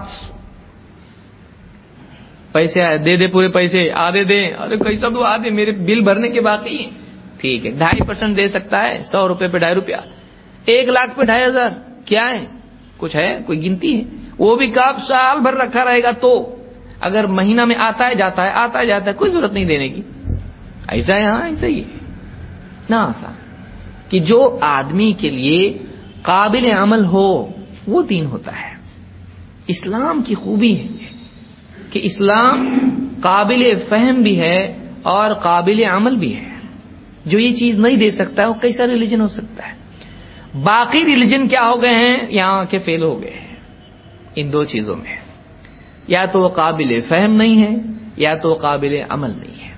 پیسے آئے دے دے، پورے پیسے آدھے دے، ارے کیسا دو آدھے، میرے بل بھرنے کے باقی ہیں، ٹھیک ہے 2.5% دے سکتا ہے، 100 روپے پہ 2.5 روپیہ، 1 لاکھ پہ 2.500، کیا ہے، کچھ ہے، کوئی گنتی ہے، وہ بھی کب سال بھر رکھا رہے گا تو، اگر مہینہ میں آتا ہے جاتا ہے، آتا ہے جاتا ہے، کوئی ضرورت نہیں دینے کی، ایسا ہے، ہاں ایسا ہی ہے نا، آسان کہ جو آدمی کے لیے قابل عمل ہو وہ دین ہوتا ہے۔ اسلام کی خوبی ہے یہ کہ اسلام قابل فہم بھی ہے اور قابل عمل بھی ہے، جو یہ چیز نہیں دے سکتا ہے وہ کیسا ریلیجن ہو سکتا ہے؟ باقی ریلیجن کیا ہو گئے ہیں؟ یہاں کے فیل ہو گئے ہیں ان دو چیزوں میں، یا تو وہ قابل فہم نہیں ہے یا تو وہ قابل عمل نہیں ہے.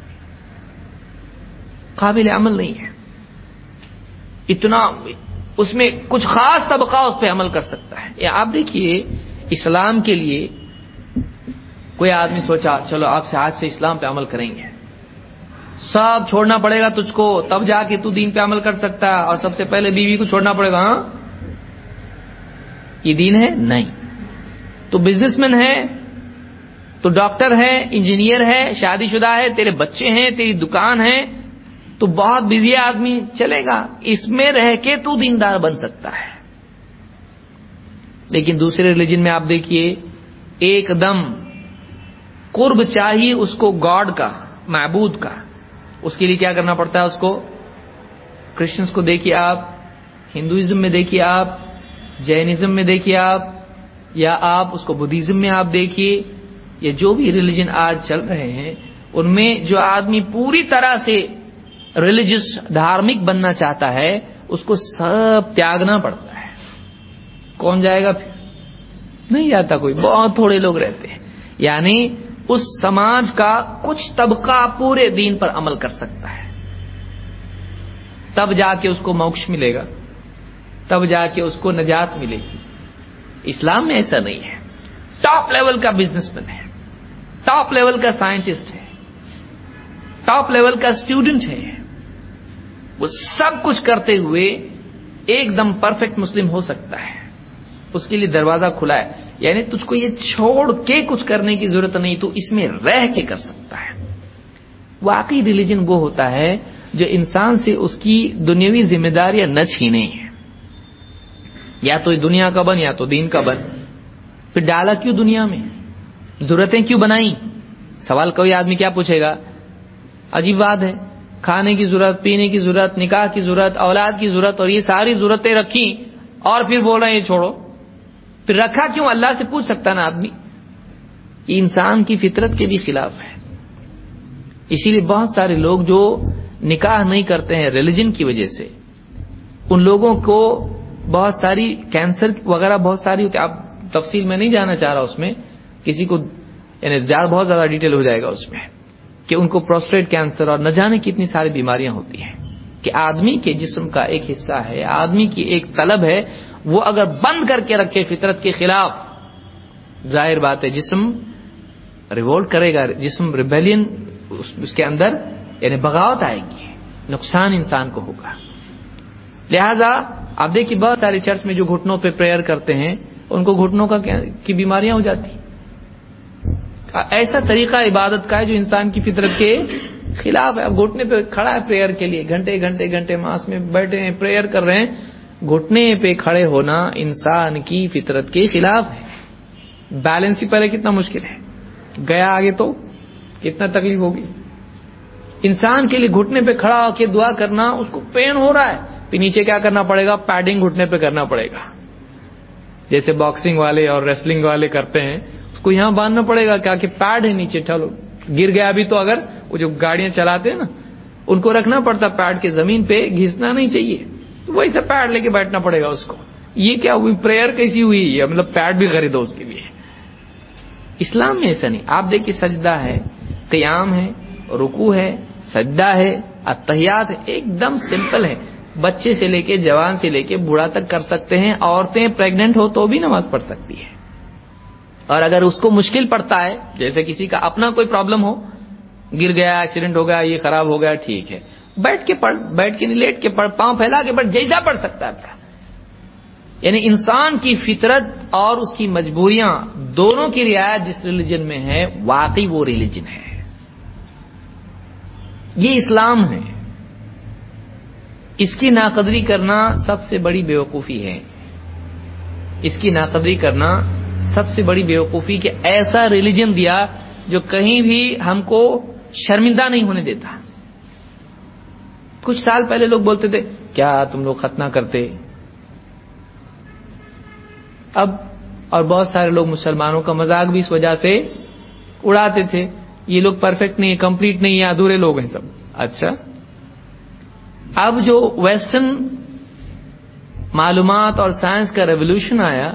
قابل عمل نہیں ہے. اتنا اس میں کچھ خاص طبقہ اس پہ عمل کر سکتا ہے. یا آپ دیکھیے اسلام کے لیے کوئی آدمی سوچا چلو آپ سے آج سے اسلام پہ عمل کریں گے، سب چھوڑنا پڑے گا تجھ کو تب جا کے تو دین پہ عمل کر سکتا ہے، اور سب سے پہلے بیوی کو چھوڑنا پڑے گا. ہاں یہ دین ہے؟ نہیں. تو بزنس مین ہے، تو ڈاکٹر ہے، انجینئر ہے، شادی شدہ ہے، تیرے بچے ہیں، تیری دکان ہے، تو بہت بزی آدمی چلے گا، اس میں رہ کے تو دیندار بن سکتا ہے. لیکن دوسرے ریلیجن میں آپ دیکھیے ایک دم قرب چاہیے اس کو گاڈ کا، معبود کا. اس کے لیے کیا کرنا پڑتا ہے اس کو؟ کرسچنس کو دیکھیے آپ، ہندوازم میں دیکھیے آپ، جینزم میں دیکھیے آپ، یا آپ اس کو بدھزم میں آپ دیکھیے، یا جو بھی ریلیجن آج چل رہے ہیں ان میں جو آدمی پوری طرح سے ریلیجس دھارمک بننا چاہتا ہے اس کو سب تیاگنا پڑتا ہے. کون جائے گا پھر؟ نہیں جاتا کوئی، بہت تھوڑے لوگ رہتے ہیں. یعنی اس سماج کا کچھ طبقہ پورے دین پر عمل کر سکتا ہے، تب جا کے اس کو موکش ملے گا، تب جا کے اس کو نجات ملے گی. اسلام میں ایسا نہیں ہے. ٹاپ لیول کا بزنس مین ہے، ٹاپ لیول کا سائنٹسٹ ہے، ٹاپ لیول کا اسٹوڈنٹ ہے، وہ سب کچھ کرتے ہوئے ایک دم پرفیکٹ مسلم ہو سکتا ہے. اس کے لیے دروازہ کھلا ہے. یعنی تجھ کو یہ چھوڑ کے کچھ کرنے کی ضرورت نہیں، تو اس میں رہ کے کر سکتا ہے. واقعی ریلیجن وہ ہوتا ہے جو انسان سے اس کی دنیاوی ذمہ داریاں نہ چھینے. یا تو دنیا کا بن یا تو دین کا بن. پھر ڈالا کیوں دنیا میں؟ ضرورتیں کیوں بنائیں؟ سوال کوئی آدمی کیا پوچھے گا؟ عجیب بات ہے، کھانے کی ضرورت، پینے کی ضرورت، نکاح کی ضرورت، اولاد کی ضرورت، اور یہ ساری ضرورتیں رکھی اور پھر بول رہے ہیں یہ چھوڑو. پھر رکھا کیوں؟ اللہ سے پوچھ سکتا نا آدمی. یہ انسان کی فطرت کے بھی خلاف ہے. اسی لیے بہت سارے لوگ جو نکاح نہیں کرتے ہیں ریلیجن کی وجہ سے، ان لوگوں کو بہت ساری کینسر وغیرہ بہت ساری ہوتی. آپ تفصیل میں نہیں جانا چاہ رہا اس میں، کسی کو یعنی بہت زیادہ ڈیٹیل ہو جائے گا اس میں، کہ ان کو پروسٹیٹ کینسر اور نہ جانے کتنی ساری بیماریاں ہوتی ہیں. کہ آدمی کے جسم کا ایک حصہ ہے، آدمی کی ایک طلب ہے، وہ اگر بند کر کے رکھے فطرت کے خلاف، ظاہر بات ہے جسم ریوولٹ کرے گا، جسم ریبیلین اس کے اندر یعنی بغاوت آئے گی، نقصان انسان کو ہوگا. لہذا آپ دیکھیے بہت سارے چرچ میں جو گھٹنوں پہ پریئر کرتے ہیں ان کو گھٹنوں کی بیماریاں ہو جاتی. ایسا طریقہ عبادت کا ہے جو انسان کی فطرت کے خلاف ہے. اب گھٹنے پہ کھڑا ہے پریئر کے لیے، گھنٹے گھنٹے گھنٹے ماس میں بیٹھے ہیں، پریئر کر رہے ہیں. گھٹنے پہ کھڑے ہونا انسان کی فطرت کے خلاف ہے. بیلنس ہی پہلے کتنا مشکل ہے، گیا آگے تو کتنا تکلیف ہوگی. انسان کے لیے گھٹنے پہ کھڑا ہو کے دعا کرنا، اس کو پین ہو رہا ہے، پھر نیچے کیا کرنا پڑے گا؟ پیڈنگ گھٹنے پہ کرنا پڑے گا. جیسے باکسنگ والے اور ریسلنگ والے کرتے ہیں، اس کو یہاں باندھنا پڑے گا کیا کہ پیڈ ہے نیچے. چلو گر گیا بھی تو، اگر وہ جو گاڑیاں چلاتے ہیں نا ان کو رکھنا پڑتا پیڈ کے، زمین پہ گھسنا نہیں چاہیے، وہی سے پیڈ لے کے بیٹھنا پڑے گا اس کو. یہ کیا ہوئی پریئر کیسی ہوئی ہے؟ مطلب پیڈ بھی خریدو اس کے لیے. اسلام میں ایسا نہیں. آپ دیکھیے سجدہ ہے، قیام ہے، رکوع ہے، سجدہ ہے، اتحیات ہے، ایک دم سمپل ہے. بچے سے لے کے جوان سے لے کے بوڑھا تک کر سکتے ہیں. عورتیں پریگننٹ ہو تو بھی نماز پڑھ سکتی ہے. اور اگر اس کو مشکل پڑتا ہے، جیسے کسی کا اپنا کوئی پرابلم ہو، گر گیا، ایکسیڈنٹ ہو گیا، یہ خراب ہو گیا، ٹھیک ہے بیٹھ کے پڑھ، بیٹھ کے نہیں لیٹ کے پڑھ، پاؤں پھیلا کے پڑھ، جیسا پڑھ سکتا ہے پڑھ. یعنی انسان کی فطرت اور اس کی مجبوریاں دونوں کی رعایت جس ریلیجن میں ہے واقعی وہ ریلیجن ہے. یہ اسلام ہے. اس کی ناقدری کرنا سب سے بڑی بیوقوفی ہے. اس کی ناقدری کرنا سب سے بڑی بیوقوفی کہ ایسا ریلیجن دیا جو کہیں بھی ہم کو شرمندہ نہیں ہونے دیتا. کچھ سال پہلے لوگ بولتے تھے کیا تم لوگ ختنہ کرتے. اب اور بہت سارے لوگ مسلمانوں کا مذاق بھی اس وجہ سے اڑاتے تھے، یہ لوگ پرفیکٹ نہیں ہے، کمپلیٹ نہیں ہے، ادھورے لوگ ہیں سب. اچھا اب جو ویسٹرن معلومات اور سائنس کا ریولوشن آیا،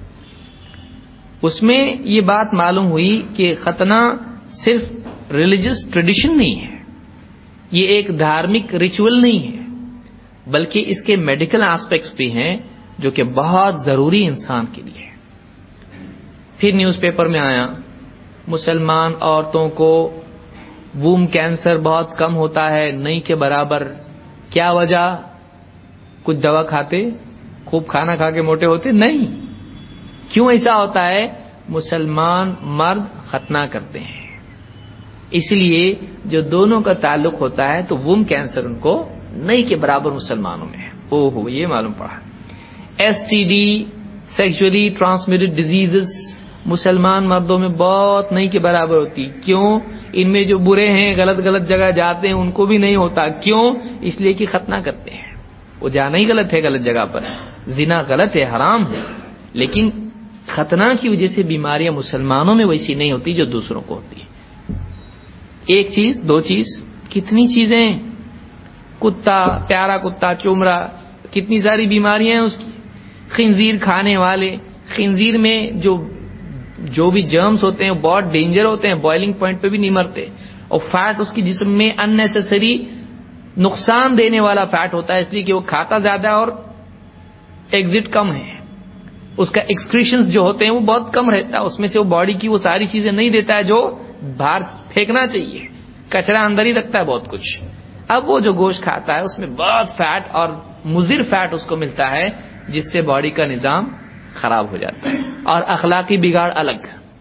اس میں یہ بات معلوم ہوئی کہ ختنہ صرف ریلیجس ٹریڈیشن نہیں ہے، یہ ایک دھارمک ریچول نہیں ہے، بلکہ اس کے میڈیکل آسپیکٹس بھی ہیں جو کہ بہت ضروری انسان کے لیے۔ پھر نیوز پیپر میں آیا مسلمان عورتوں کو ووم کینسر بہت کم ہوتا ہے، نہیں کے برابر۔ کیا وجہ؟ کچھ دوا کھاتے، خوب کھانا کھا کے موٹے ہوتے؟ نہیں۔ کیوں ایسا ہوتا ہے؟ مسلمان مرد ختنہ کرتے ہیں، اس لیے جو دونوں کا تعلق ہوتا ہے تو ووم کینسر ان کو نہیں کے برابر مسلمانوں میں ہے۔ یہ معلوم پڑا۔ S T D, sexually transmitted diseases مسلمان مردوں میں بہت نہیں کے برابر ہوتی۔ کیوں؟ ان میں جو برے ہیں، غلط جگہ جاتے ہیں، ان کو بھی نہیں ہوتا۔ کیوں؟ اس لیے کہ ختنہ کرتے ہیں۔ وہ جانا ہی غلط ہے، غلط جگہ پر زنا غلط ہے، حرام ہے، لیکن ختنہ کی وجہ سے بیماریاں مسلمانوں میں ویسی نہیں ہوتی جو دوسروں کو ہوتی ہے۔ ایک چیز، دو چیز، کتنی چیزیں، کتا، پیارا کتا چوم رہا، کتنی ساری بیماریاں ہیں اس کی۔ خنزیر کھانے والے، خنزیر میں جو بھی جرمز ہوتے ہیں بہت ڈینجر ہوتے ہیں، بوائلنگ پوائنٹ پہ بھی نہیں مرتے، اور فیٹ اس کی جسم میں ان نیسیسری نقصان دینے والا فیٹ ہوتا ہے، اس لیے کہ وہ کھاتا زیادہ اور ایگزٹ کم ہے، اس کا ایکسکریشنز جو ہوتے ہیں وہ بہت کم رہتا ہے، اس میں سے وہ باڈی کی وہ ساری چیزیں نہیں دیتا ہے جو باہر پھینکنا چاہیے، کچرا اندر ہی رکھتا ہے بہت کچھ۔ اب وہ جو گوشت کھاتا ہے اس میں بہت فیٹ اور مضر فیٹ اس کو ملتا ہے، جس سے باڈی کا نظام خراب ہو جاتا ہے، اور اخلاقی بگاڑ الگ۔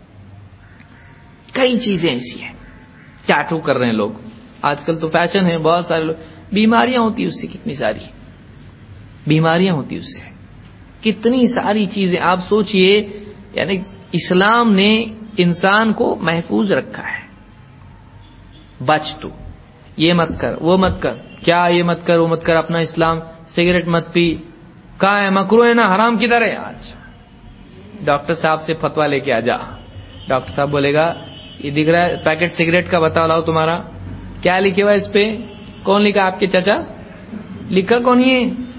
کئی چیزیں ایسی ہیں، ٹیٹو کر رہے ہیں لوگ، آج کل تو فیشن ہے، بہت سارے لوگ، بیماریاں ہوتی اس سے، کتنی ساری بیماریاں ہوتی اس سے، کتنی ساری چیزیں۔ آپ سوچئے، یعنی اسلام نے انسان کو محفوظ رکھا ہے، بچ تو، یہ مت کر، وہ مت کر، کیا یہ مت کر، وہ مت کر، اپنا اسلام، سگریٹ مت پی، کہاں ہے مکروہ ہے نا، حرام کدھر ہے؟ آج ڈاکٹر صاحب سے فتوا لے کے آ جا، ڈاکٹر صاحب بولے گا یہ دکھ رہا ہے پیکٹ سگریٹ کا، بتاؤ لاؤ تمہارا کیا لکھے ہوا اس پہ؟ کون لکھا؟ آپ کے چچا لکھا؟ کون یہ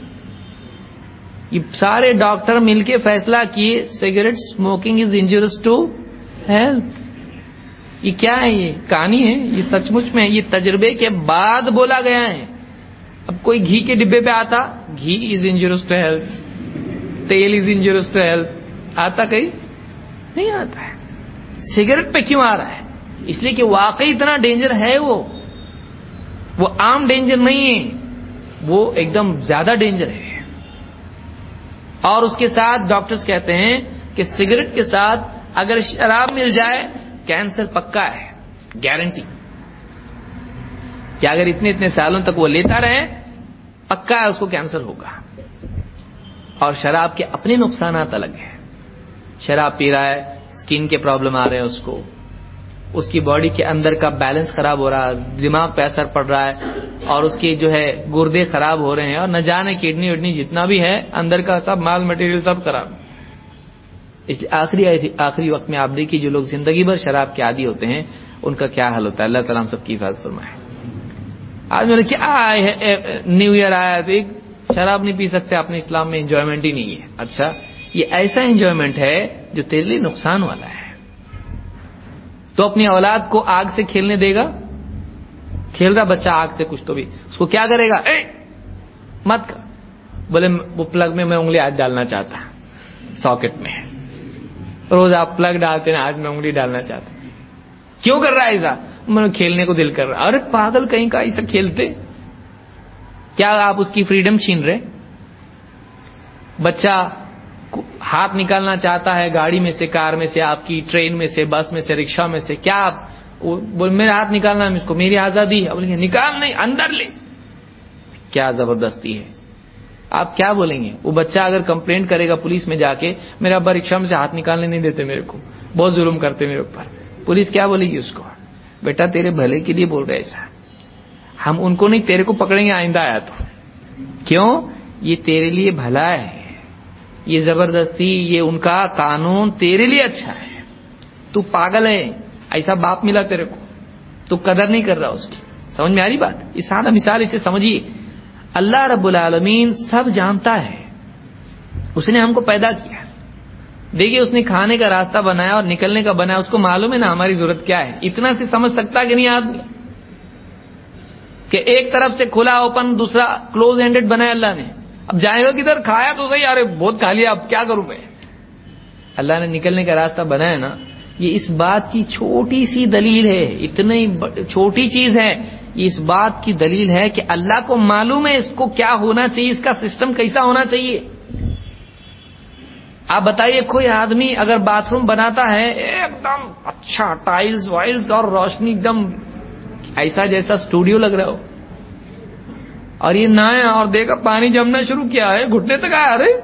سارے ڈاکٹر مل کے فیصلہ کیے cigarette smoking is injurious to health. یہ کیا ہے؟ یہ کہانی ہے؟ یہ سچ مچ میں یہ تجربے کے بعد بولا گیا ہے۔ اب کوئی گھی کے ڈبے پہ آتا گھی از انجurious ٹو ہیلتھ، تیل از انجurious ٹو ہیلتھ، آتا کہیں نہیں آتا ہے۔ سگریٹ پہ کیوں آ رہا ہے؟ اس لیے کہ واقعی اتنا ڈینجر ہے، وہ عام ڈینجر نہیں ہے، وہ ایک دم زیادہ ڈینجر ہے۔ اور اس کے ساتھ ڈاکٹرز کہتے ہیں کہ سگریٹ کے ساتھ اگر شراب مل جائے کینسر پکا ہے، گارنٹی، کہ اگر اتنے سالوں تک وہ لیتا رہے پکا ہے اس کو کینسر ہوگا۔ اور شراب کے اپنے نقصانات الگ ہیں، شراب پی رہا ہے، سکن کے پرابلم آ رہے ہیں اس کو، اس کی باڈی کے اندر کا بیلنس خراب ہو رہا ہے، دماغ پہ اثر پڑ رہا ہے، اور اس کی جو ہے گردے خراب ہو رہے ہیں، اور نہ جانے کڈنی وڈنی جتنا بھی ہے اندر کا سب مال مٹیریل سب خراب۔ اس لیے آخری وقت میں آپ دیکھیے جو لوگ زندگی بھر شراب کے عادی ہوتے ہیں ان کا کیا حال ہوتا ہے۔ اللہ تعالیٰ ہم سب کی حفاظت فرمائے۔ آج میں نے کیا نیو ایئر آیا تو ایک شراب نہیں پی سکتے، اپنے اسلام میں انجوائمنٹ ہی نہیں ہے۔ اچھا، یہ ایسا انجوائمنٹ ہے جو تیرے لیے نقصان والا ہے۔ تو اپنی اولاد کو آگ سے کھیلنے دے گا؟ کھیل رہا بچہ آگ سے کچھ تو بھی، اس کو کیا کرے گا؟ مت کر، بولے وہ پلگ میں انگلی آج ڈالنا چاہتا، ساکٹ میں روز آپ پلگ ڈالتے ہیں، آج میں انگلی ڈالنا چاہتا۔ کیوں کر رہا ہے ایسا؟ میں کھیلنے کو دل کر رہا۔ ارے پاگل کہیں کا، ایسا کھیلتے کیا آپ اس کی فریڈم چھین رہے؟ بچہ ہاتھ نکالنا چاہتا ہے گاڑی میں سے، کار میں سے، آپ کی ٹرین میں سے، بس میں سے، رکشا میں سے، کیا آپ میرا ہاتھ نکالنا ہے، اس کو میری آزادی ہے، بولیں گے نکال نہیں اندر لے، کیا زبردستی ہے۔ آپ کیا بولیں گے؟ وہ بچہ اگر کمپلینٹ کرے گا پولیس میں جا کے، میرا ابا رکشا میں سے ہاتھ نکالنے نہیں دیتے میرے کو، بہت ظلم کرتے میرے اوپر، پولیس کیا بولے گی اس کو؟ بیٹا تیرے بھلے کے لیے بول رہے ایسا، ہم ان کو نہیں تیرے کو پکڑیں گے آئندہ آیا تو۔ کیوں؟ یہ تیرے لیے بھلا ہے، یہ زبردستی، یہ ان کا قانون تیرے لیے اچھا ہے۔ تو پاگل ہے، ایسا باپ ملا تیرے کو، تو قدر نہیں کر رہا اس کی۔ سمجھ میں آ رہی بات؟ یہ سادہ مثال، اسے سمجھیے۔ اللہ رب العالمین سب جانتا ہے، اس نے ہم کو پیدا کیا. دیکھیے اس نے کھانے کا راستہ بنایا اور نکلنے کا بنایا، اس کو معلوم ہے نا ہماری ضرورت کیا ہے. اتنا سے سمجھ سکتا کہ نہیں آدمی کہ ایک طرف سے کھلا اوپن، دوسرا کلوز ہینڈڈ بنایا اللہ نے. اب جائے گا کدھر؟ کھایا تو صحیح، ارے بہت کھا لیا اب کیا کروں میں. اللہ نے نکلنے کا راستہ بنایا نا. یہ اس بات کی چھوٹی سی دلیل ہے، اتنی چھوٹی چیز ہے، یہ اس بات کی دلیل ہے کہ اللہ کو معلوم ہے اس کو کیا ہونا چاہیے، اس کا سسٹم کیسا ہونا چاہیے. آپ بتائیے کوئی آدمی اگر باتھ روم بناتا ہے ایک دم اچھا ٹائلز وائلز اور روشنی ایک دم ایسا جیسا اسٹوڈیو لگ رہا ہو، اور یہ نہ اور دیکھا پانی جمنا شروع کیا ہے، گھٹنے تک آیا، ارے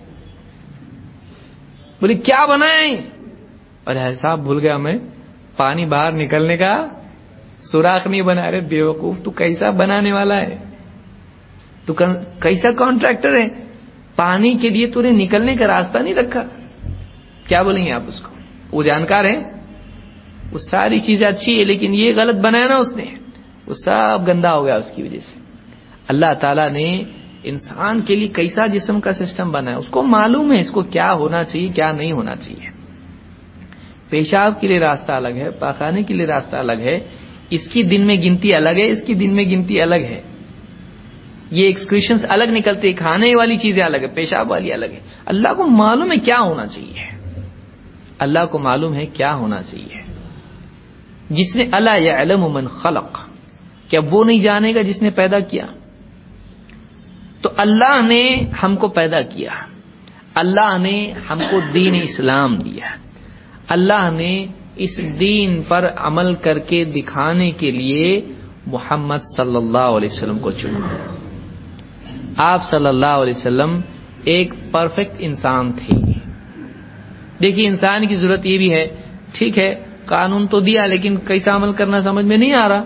بولے کیا بنائے؟ اور ایسا بھول گیا میں پانی باہر نکلنے کا سوراخ نہیں بنا رہے. بیوقوف تو کیسا بنانے والا ہے، تو کیسا کانٹریکٹر ہے، پانی کے لیے تو نے نکلنے کا راستہ نہیں رکھا. کیا بولیں گے آپ اس کو؟ وہ جانکار ہے، وہ ساری چیزیں اچھی ہے لیکن یہ غلط بنایا نا اس نے، وہ سب گندا ہو گیا اس کی وجہ سے. اللہ تعالیٰ نے انسان کے لیے کیسا جسم کا سسٹم بنایا، اس کو معلوم ہے اس کو کیا ہونا چاہیے کیا نہیں ہونا چاہیے. پیشاب کے لیے راستہ الگ ہے، پاخانے کے لیے راستہ الگ ہے، اس کی دن میں گنتی الگ ہے، اس کی دن میں گنتی الگ ہے. یہ ایکسکریشنز الگ نکلتے ہیں، کھانے والی چیزیں الگ ہے، پیشاب والی الگ ہے. اللہ کو معلوم ہے کیا ہونا چاہیے، اللہ کو معلوم ہے کیا ہونا چاہیے. جس نے الا یعلم من خلق، کیا وہ نہیں جانے گا جس نے پیدا کیا؟ تو اللہ نے ہم کو پیدا کیا، اللہ نے ہم کو دین اسلام دیا، اللہ نے اس دین پر عمل کر کے دکھانے کے لیے محمد صلی اللہ علیہ وسلم کو چنا. آپ صلی اللہ علیہ وسلم ایک پرفیکٹ انسان تھے. دیکھیے انسان کی ضرورت یہ بھی ہے، ٹھیک ہے قانون تو دیا لیکن کیسا عمل کرنا سمجھ میں نہیں آ رہا،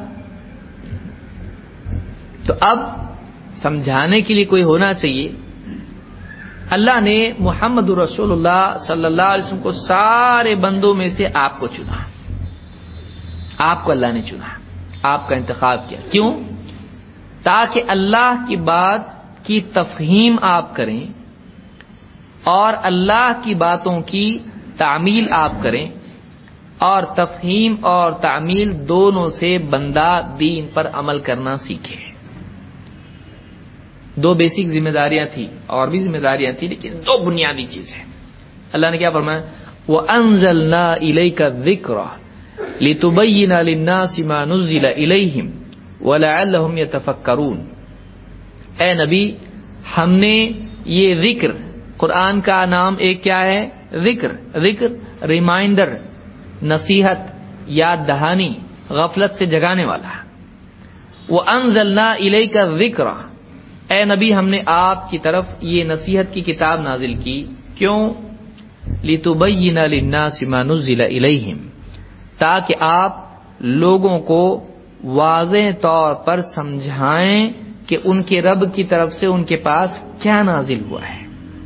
تو اب سمجھانے کے لیے کوئی ہونا چاہیے. اللہ نے محمد رسول اللہ صلی اللہ علیہ وسلم کو سارے بندوں میں سے آپ کو چنا، آپ کو اللہ نے چنا، آپ کا انتخاب کیا. کیوں؟ تاکہ اللہ کی بات کی تفہیم آپ کریں اور اللہ کی باتوں کی تعمیل آپ کریں، اور تفہیم اور تعمیل دونوں سے بندہ دین پر عمل کرنا سیکھے. دو بیسک ذمہ داریاں تھیں، اور بھی ذمہ داریاں تھیں لیکن دو بنیادی چیزیں. اللہ نے کیا فرمایا؟ وَأَنزَلْنَا إِلَيْكَ الذِّكْرَ لِتُبَيِّنَ لِلنَّاسِ مَا نُزِّلَ إِلَيْهِمْ وَلَعَلَّهُمْ يَتَفَكَّرُونَ. اے نبی ہم نے یہ ذکر، قرآن کا نام ایک کیا ہے؟ ذکر. ذکر ریمائنڈر، نصیحت، یاد دہانی، غفلت سے جگانے والا. وَأَنزَلْنَا إِلَيْكَ الذِّكْرَ، اے نبی ہم نے آپ کی طرف یہ نصیحت کی کتاب نازل کی. کیوں؟ لِتُبَيِّنَ لِلنَّاسِ مَا نُزِّلَ إِلَيْهِمْ، تاکہ آپ لوگوں کو واضح طور پر سمجھائیں کہ ان کے رب کی طرف سے ان کے پاس کیا نازل ہوا ہے.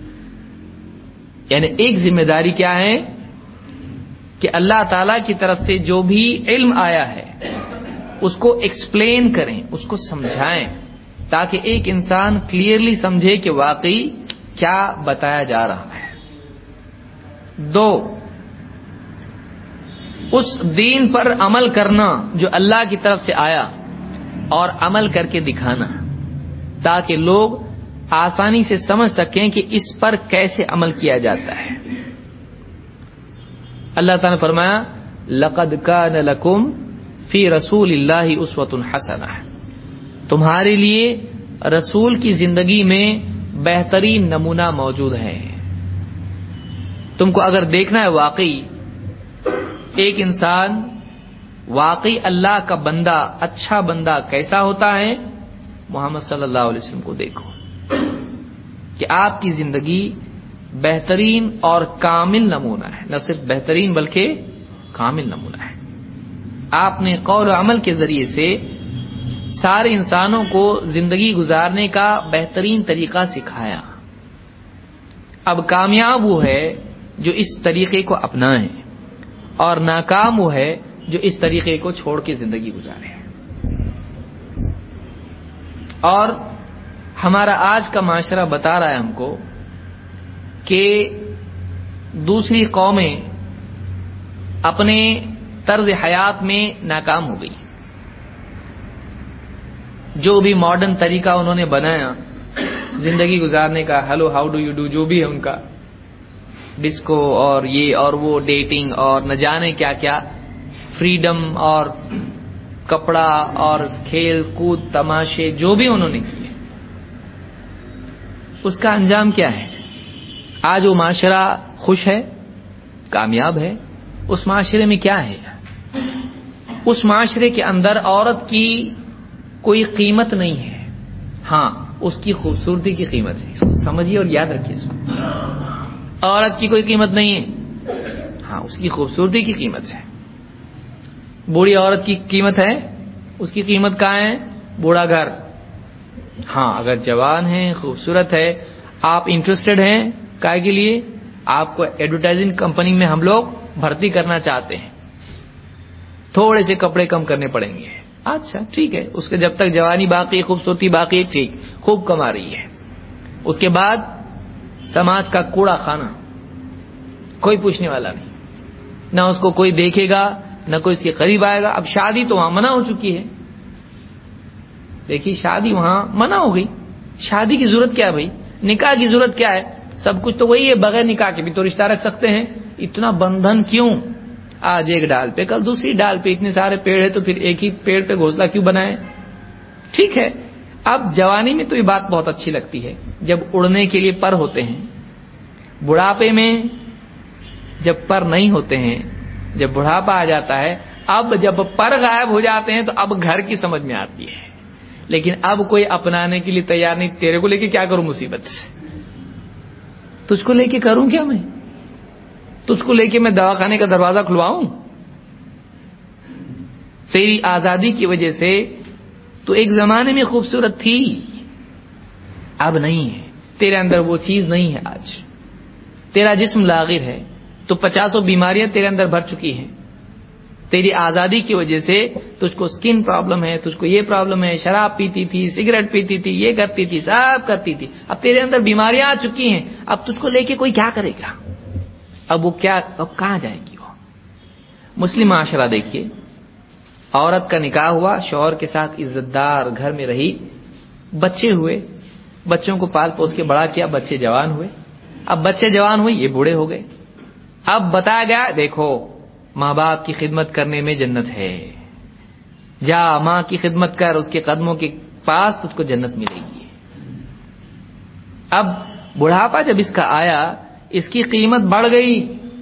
یعنی ایک ذمہ داری کیا ہے کہ اللہ تعالی کی طرف سے جو بھی علم آیا ہے اس کو ایکسپلین کریں، اس کو سمجھائیں، تاکہ ایک انسان کلیئرلی سمجھے کہ واقعی کیا بتایا جا رہا ہے. دو، اس دین پر عمل کرنا جو اللہ کی طرف سے آیا اور عمل کر کے دکھانا، تاکہ لوگ آسانی سے سمجھ سکیں کہ اس پر کیسے عمل کیا جاتا ہے. اللہ تعالیٰ نے فرمایا لَقَدْ كَانَ لَكُمْ فِي رَسُولِ اللَّهِ أُسْوَةٌ حَسَنَةٌ، تمہارے لیے رسول کی زندگی میں بہترین نمونہ موجود ہے. تم کو اگر دیکھنا ہے واقعی ایک انسان واقعی اللہ کا بندہ، اچھا بندہ کیسا ہوتا ہے، محمد صلی اللہ علیہ وسلم کو دیکھو کہ آپ کی زندگی بہترین اور کامل نمونہ ہے. نہ صرف بہترین بلکہ کامل نمونہ ہے. آپ نے قول و عمل کے ذریعے سے سارے انسانوں کو زندگی گزارنے کا بہترین طریقہ سکھایا. اب کامیاب وہ ہے جو اس طریقے کو اپنائے، اور ناکام وہ ہے جو اس طریقے کو چھوڑ کے زندگی گزارے. اور ہمارا آج کا معاشرہ بتا رہا ہے ہم کو کہ دوسری قومیں اپنے طرز حیات میں ناکام ہو گئی. جو بھی ماڈرن طریقہ انہوں نے بنایا زندگی گزارنے کا، hello how do you do, جو بھی ہے ان کا، ڈسکو اور یہ اور وہ، ڈیٹنگ اور نہ جانے کیا کیا، فریڈم اور کپڑا اور کھیل کود تماشے جو بھی انہوں نے کیے، اس کا انجام کیا ہے؟ آج وہ معاشرہ خوش ہے، کامیاب ہے. اس معاشرے میں کیا ہے؟ اس معاشرے کے اندر عورت کی کوئی قیمت نہیں ہے. ہاں، اس کی خوبصورتی کی قیمت ہے. اس کو سمجھیے اور یاد رکھیے. اس کو عورت کی کوئی قیمت نہیں ہے، ہاں اس کی خوبصورتی کی قیمت ہے. بوڑھی عورت کی قیمت ہے، اس کی قیمت کہاں ہے؟ بوڑھا گھر. ہاں اگر جوان ہے، خوبصورت ہے، آپ انٹرسٹڈ ہیں کائے کے لیے؟ آپ کو ایڈورٹائزنگ کمپنی میں ہم لوگ بھرتی کرنا چاہتے ہیں، تھوڑے سے کپڑے کم کرنے پڑیں گے. اچھا ٹھیک ہے، اس کے جب تک جوانی باقی، خوبصورتی باقی، ٹھیک، خوب کما رہی ہے. اس کے بعد سماج کا کوڑا خانہ، کوئی پوچھنے والا نہیں، نہ اس کو کوئی دیکھے گا، نہ کوئی اس کے قریب آئے گا. اب شادی تو وہاں منع ہو چکی ہے. دیکھیے شادی وہاں منع ہو گئی. شادی کی ضرورت کیا ہے بھائی؟ نکاح کی ضرورت کیا ہے؟ سب کچھ تو وہی ہے، بغیر نکاح کے بھی تو رشتہ رکھ سکتے ہیں. اتنا بندھن کیوں؟ آج ایک ڈال پہ کل دوسری ڈال پہ، اتنے سارے پیڑ ہیں تو پھر ایک ہی پیڑ پہ گھونسلہ کیوں بنائیں؟ ٹھیک ہے. اب جوانی میں تو یہ بات بہت اچھی لگتی ہے جب اڑنے کے لیے پر ہوتے ہیں. بڑھاپے میں جب پر نہیں ہوتے ہیں، جب بڑھاپا آ جاتا ہے، اب جب پر غائب ہو جاتے ہیں تو اب گھر کی سمجھ میں آتی ہے. لیکن اب کوئی اپنانے کے لیے تیار نہیں. تیرے کو لے کے کیا کروں مصیبت؟ تجھ کو لے کے کروں کیا میں؟ تجھ کو لے کے میں دواخانے کا دروازہ کھلواؤں؟ تیری آزادی کی وجہ سے تو ایک زمانے میں خوبصورت تھی، اب نہیں ہے. تیرے اندر وہ چیز نہیں ہے. آج تیرا جسم لاغر ہے تو 50 بیماریاں تیرے اندر بھر چکی ہیں. تیری آزادی کی وجہ سے تجھ کو سکن پرابلم ہے، تجھ کو یہ پرابلم ہے، شراب پیتی تھی، سگریٹ پیتی تھی، یہ کرتی تھی، سب کرتی تھی. اب تیرے اندر بیماریاں آ چکی ہیں. اب تجھ کو لے کے کوئی کیا کرے گا؟ اب وہ کیا، اب کہاں جائے گی وہ؟ مسلم معاشرہ دیکھیے، عورت کا نکاح ہوا، شوہر کے ساتھ عزت دار گھر میں رہی، بچے ہوئے، بچوں کو پال پوس کے بڑا کیا، بچے جوان ہوئے. اب بچے جوان ہوئے، یہ بوڑھے ہو گئے. اب بتایا گیا دیکھو ماں باپ کی خدمت کرنے میں جنت ہے، جا ماں کی خدمت کر، اس کے قدموں کے پاس تجھ کو جنت ملے گی. اب بڑھاپا جب اس کا آیا، اس کی قیمت بڑھ گئی.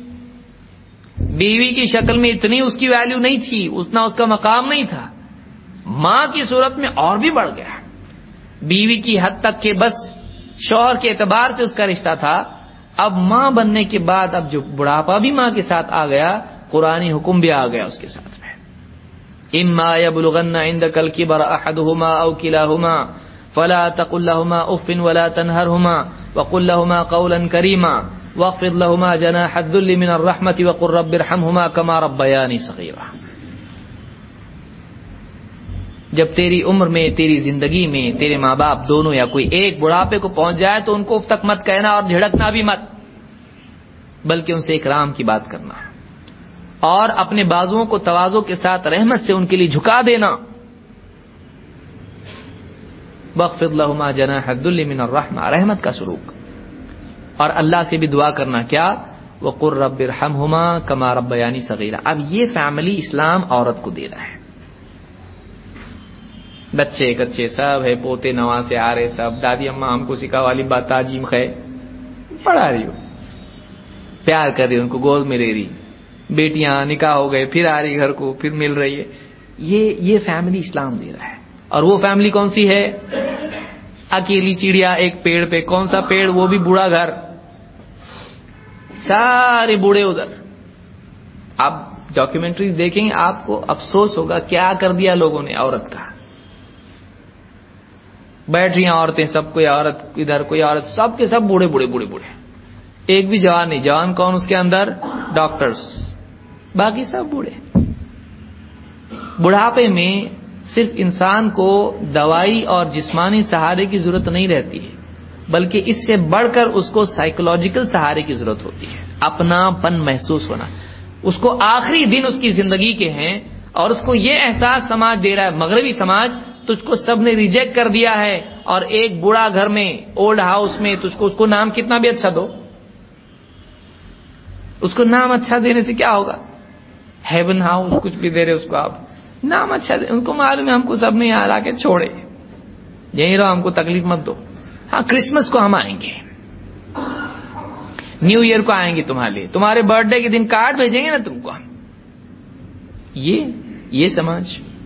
بیوی کی شکل میں اتنی اس کی ویلیو نہیں تھی، اتنا اس کا مقام نہیں تھا. ماں کی صورت میں اور بھی بڑھ گیا. بیوی کی حد تک کہ بس شوہر کے اعتبار سے اس کا رشتہ تھا. اب ماں بننے کے بعد اب جو بڑھاپا بھی ماں کے ساتھ آ گیا، قرآنی حکم بھی آ گیا اس کے ساتھ میں. اما یبلغن عندک الکبر احدهما او کلاهما فلا تقل لهما اف ولا تنهرهما وقل لهما قولا کریما واخفض لهما جناح الذل من الرحمة وقل رب ارحمهما كما ربياني صغيرا. جب تیری عمر میں، تیری زندگی میں تیرے ماں باپ دونوں یا کوئی ایک بڑھاپے کو پہنچ جائے تو ان کو اف تک مت کہنا اور جھڑکنا بھی مت، بلکہ ان سے اکرام کی بات کرنا اور اپنے بازوؤں کو تواضع کے ساتھ رحمت سے ان کے لیے جھکا دینا. واخفض لهما جناح الذل من الرحمة، رحمت کا سلوک. اور اللہ سے بھی دعا کرنا کیا؟ وقل رب ارحمهما كما ربياني صغيرا. اب یہ فیملی اسلام عورت کو دے رہا ہے. بچے کچے سب ہے، پوتے نواسے آ رہے سب، دادی اماں ہم کو سکھا والی بات تعجیم خے پڑھا رہی ہو، پیار کر رہی، ان کو گود میں لے رہی. بیٹیاں نکاح ہو گئے، پھر آ رہی گھر کو، پھر مل رہی ہے. یہ فیملی اسلام دے رہا ہے. اور وہ فیملی کون سی ہے؟ اکیلی چڑیا ایک پیڑ پہ. کون سا پیڑ؟ وہ بھی بوڑھا گھر، سارے بوڑھے ادھر. آپ ڈاکیومنٹریز دیکھیں گے آپ کو افسوس ہوگا کیا کر دیا لوگوں نے عورت کا. بیٹھ رہی ہیں عورتیں، سب کوئی عورت ادھر، کوئی عورت، سب کے سب بوڑھے بوڑھے بوڑھے بوڑھے. ایک بھی جوان نہیں. جوان کون اس کے اندر؟ ڈاکٹرز، باقی سب بوڑھے. بڑھاپے میں صرف انسان کو دوائی اور جسمانی سہارے کی ضرورت نہیں رہتی ہے، بلکہ اس سے بڑھ کر اس کو سائیکولوجیکل سہارے کی ضرورت ہوتی ہے، اپنا پن محسوس ہونا. اس کو آخری دن اس کی زندگی کے ہیں اور اس کو یہ احساس سماج دے رہا ہے، مغربی سماج تجھ کو سب نے ریجیکٹ کر دیا ہے، اور ایک بوڑھا گھر میں اولڈ ہاؤس میں تجھ کو، اس کو نام کتنا بھی اچھا دو، اس کو نام اچھا دینے سے کیا ہوگا؟ ہیون ہاؤس کچھ بھی دے رہے اس کو آپ، نام اچھا دے. ان کو معلوم ہے ہم کو سب نے یہاں لا کے چھوڑے، یہیں رہو، ہم کو تکلیف مت دو. ہاں کرسمس کو ہم آئیں گے، نیو ایئر کو آئیں گے تمہارے لیے، تمہارے برتھ ڈے کے دن کارڈ بھیجیں گے نا تم کو. یہ سماج،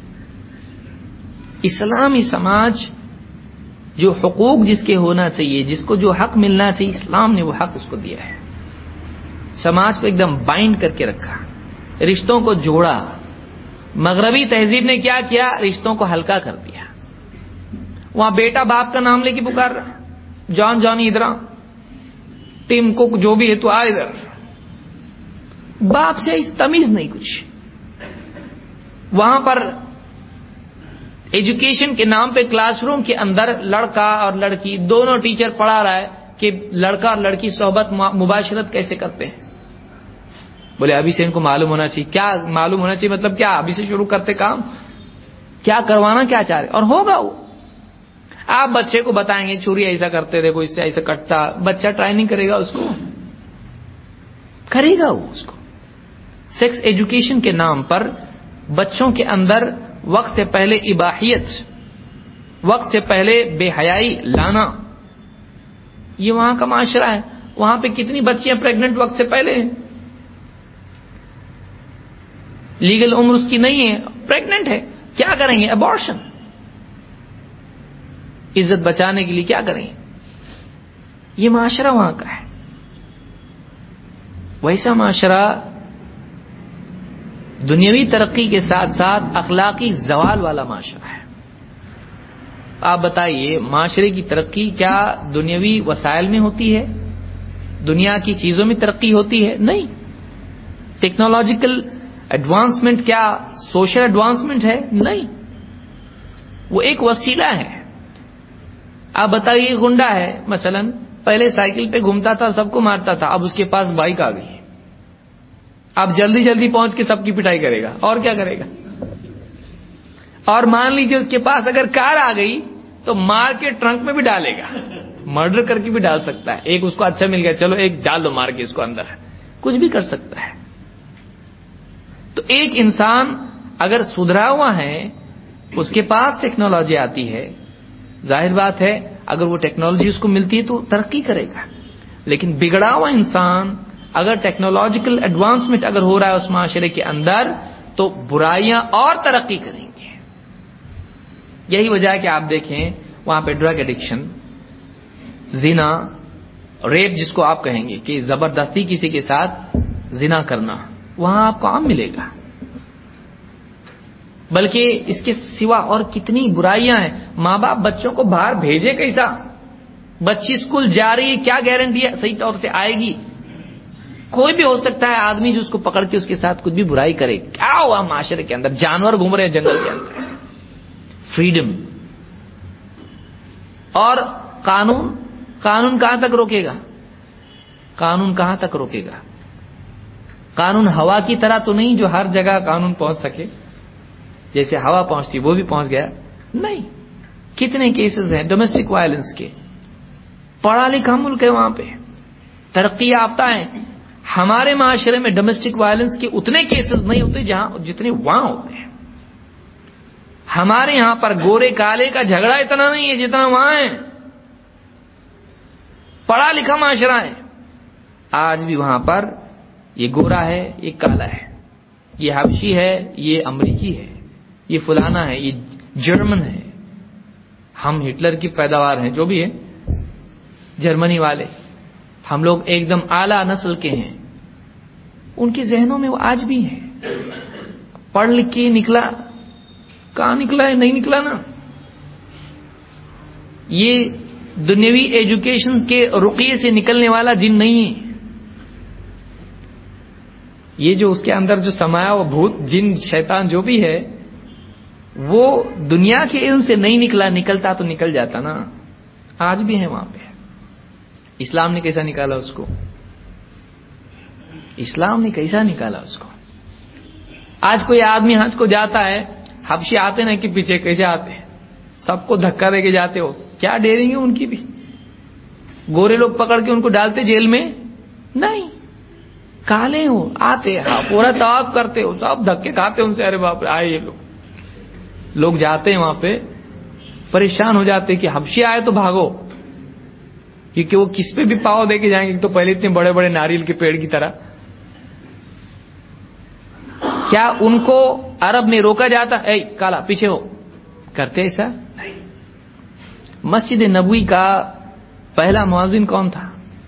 اسلامی سماج جو حقوق جس کے ہونا چاہیے، جس کو جو حق ملنا چاہیے، اسلام نے وہ حق اس کو دیا ہے. سماج کو ایک دم بائنڈ کر کے رکھا، رشتوں کو جوڑا. مغربی تہذیب نے کیا کیا؟ رشتوں کو ہلکا کر دیا. وہاں بیٹا باپ کا نام لے کے پکار رہا، جان جانی ادھر، ٹیم کوک جو بھی ہے تو آ ادھر. باپ سے اس تمیز نہیں کچھ. وہاں پر ایجوکیشن کے نام پہ کلاس روم کے اندر لڑکا اور لڑکی دونوں ٹیچر پڑھا رہا ہے کہ لڑکا اور لڑکی صحبت مباشرت کیسے کرتے ہیں. بولے ابھی سے ان کو معلوم ہونا چاہیے. کیا معلوم ہونا چاہیے مطلب کیا؟ ابھی سے شروع کرتے کام، کیا کروانا کیا چاہ رہے، اور ہوگا وہ. آپ بچے کو بتائیں گے چوری ایسا کرتے تھے، کوئی اس سے ایسا کٹتا، بچہ ٹرائی نہیں کرے گا، اس کو کرے گا وہ. اس کو سیکس ایجوکیشن کے نام پر بچوں کے اندر وقت سے پہلے اباحیت، وقت سے پہلے بے حیائی لانا، یہ وہاں کا معاشرہ ہے. وہاں پہ کتنی بچیاں پریگننٹ وقت سے پہلے ہیں، لیگل عمر اس کی نہیں ہے، پریگننٹ ہے، کیا کریں گے؟ ابارشن. عزت بچانے کے لیے کیا کریں گے؟ یہ معاشرہ وہاں کا ہے. ویسا معاشرہ دنیاوی ترقی کے ساتھ ساتھ اخلاقی زوال والا معاشرہ ہے. آپ بتائیے معاشرے کی ترقی کیا دنیاوی وسائل میں ہوتی ہے؟ دنیا کی چیزوں میں ترقی ہوتی ہے؟ نہیں. ٹیکنالوجیکل ایڈوانسمنٹ کیا سوشل ایڈوانسمنٹ ہے؟ نہیں. وہ ایک وسیلہ ہے. آپ بتائیے گنڈا ہے مثلا، پہلے سائیکل پہ گھومتا تھا، سب کو مارتا تھا، اب اس کے پاس بائک آ گئی، اب جلدی جلدی پہنچ کے سب کی پٹائی کرے گا، اور کیا کرے گا؟ اور مان لیجئے اس کے پاس اگر کار آ گئی تو مار کے ٹرنک میں بھی ڈالے گا، مرڈر کر کے بھی ڈال سکتا ہے. ایک اس کو اچھا مل گیا، چلو ایک ڈال دو مار کے اس کو اندر، کچھ بھی کر سکتا ہے. تو ایک انسان اگر سدھرا ہوا ہے، اس کے پاس ٹیکنالوجی آتی ہے، ظاہر بات ہے اگر وہ ٹیکنالوجی اس کو ملتی ہے تو ترقی کرے گا. لیکن بگڑا ہوا انسان اگر ٹیکنالوجیکل ایڈوانسمنٹ اگر ہو رہا ہے اس معاشرے کے اندر تو برائیاں اور ترقی کریں گے. یہی وجہ ہے کہ آپ دیکھیں وہاں پہ ڈرگ ایڈکشن، زنا، ریپ جس کو آپ کہیں گے کہ زبردستی کسی کے ساتھ زنا کرنا، وہاں آپ کو عام ملے گا. بلکہ اس کے سوا اور کتنی برائیاں ہیں. ماں باپ بچوں کو باہر بھیجے کیسا؟ بچی اسکول جا رہی ہے، کیا گارنٹی ہے صحیح طور سے آئے گی؟ کوئی بھی ہو سکتا ہے آدمی جو اس کو پکڑ کے اس کے ساتھ کچھ بھی برائی کرے. کیا ہوا معاشرے کے اندر؟ جانور گھوم رہے ہیں جنگل کے اندر، فریڈم. اور قانون کہاں تک روکے گا؟ قانون کہاں تک روکے گا؟ قانون ہوا کی طرح تو نہیں جو ہر جگہ قانون پہنچ سکے، جیسے ہوا پہنچتی وہ بھی پہنچ گیا. نہیں. کتنے کیسز ہیں ڈومیسٹک وائلنس کے. پڑھا لکھا ملک ہے، وہاں پہ ترقی یافتہ ہیں. ہمارے معاشرے میں ڈومیسٹک وائلنس کے اتنے کیسز نہیں ہوتے جتنے وہاں ہوتے ہیں. ہمارے یہاں پر گورے کالے کا جھگڑا اتنا نہیں ہے جتنا وہاں ہے. پڑھا لکھا معاشرہ ہے. آج بھی وہاں پر یہ گورا ہے، یہ کالا ہے، یہ حبشی ہے، یہ امریکی ہے، یہ فلانا ہے، یہ جرمن ہے. ہم ہٹلر کی پیداوار ہیں، جو بھی ہے جرمنی والے، ہم لوگ ایک دم اعلیٰ نسل کے ہیں. ان کے ذہنوں میں وہ آج بھی ہیں. پڑھ لکھ کے نکلا، کہاں نکلا ہے؟ نہیں نکلا نا. یہ دنیاوی ایجوکیشن کے رقیے سے نکلنے والا جن نہیں ہے. یہ جو اس کے اندر جو سمایا وہ بھوت، جن، شیطان جو بھی ہے، وہ دنیا کے علم سے نہیں نکلتا تو نکل جاتا نا. آج بھی ہے وہاں پہ. اسلام نے کیسا نکالا اس کو؟ اسلام نے کیسا نکالا اس کو؟ آج کوئی آدمی حج کو جاتا ہے, حبشی آتے نا کہ پیچھے کیسے آتے ہیں, سب کو دھکا دے کے جاتے ہو, کیا ڈیریں گے ان کی بھی؟ گورے لوگ پکڑ کے ان کو ڈالتے جیل میں؟ نہیں, کالے ہو آتے, پورا طواف کرتے ہو, سب دھکے کھاتے ان سے. ارے باپ رے, آئے یہ لوگ جاتے ہیں وہاں پہ, پریشان ہو جاتے کہ حبشی آئے تو بھاگو, کیونکہ وہ کس پہ بھی پاؤ دے کے جائیں گے. تو پہلے اتنے بڑے بڑے ناریل کے پیڑ کی طرح. کیا ان کو عرب میں روکا جاتا؟ اے کالا پیچھے ہو, کرتے ایسا؟ نہیں. مسجد نبوی کا پہلا مؤذن کون تھا؟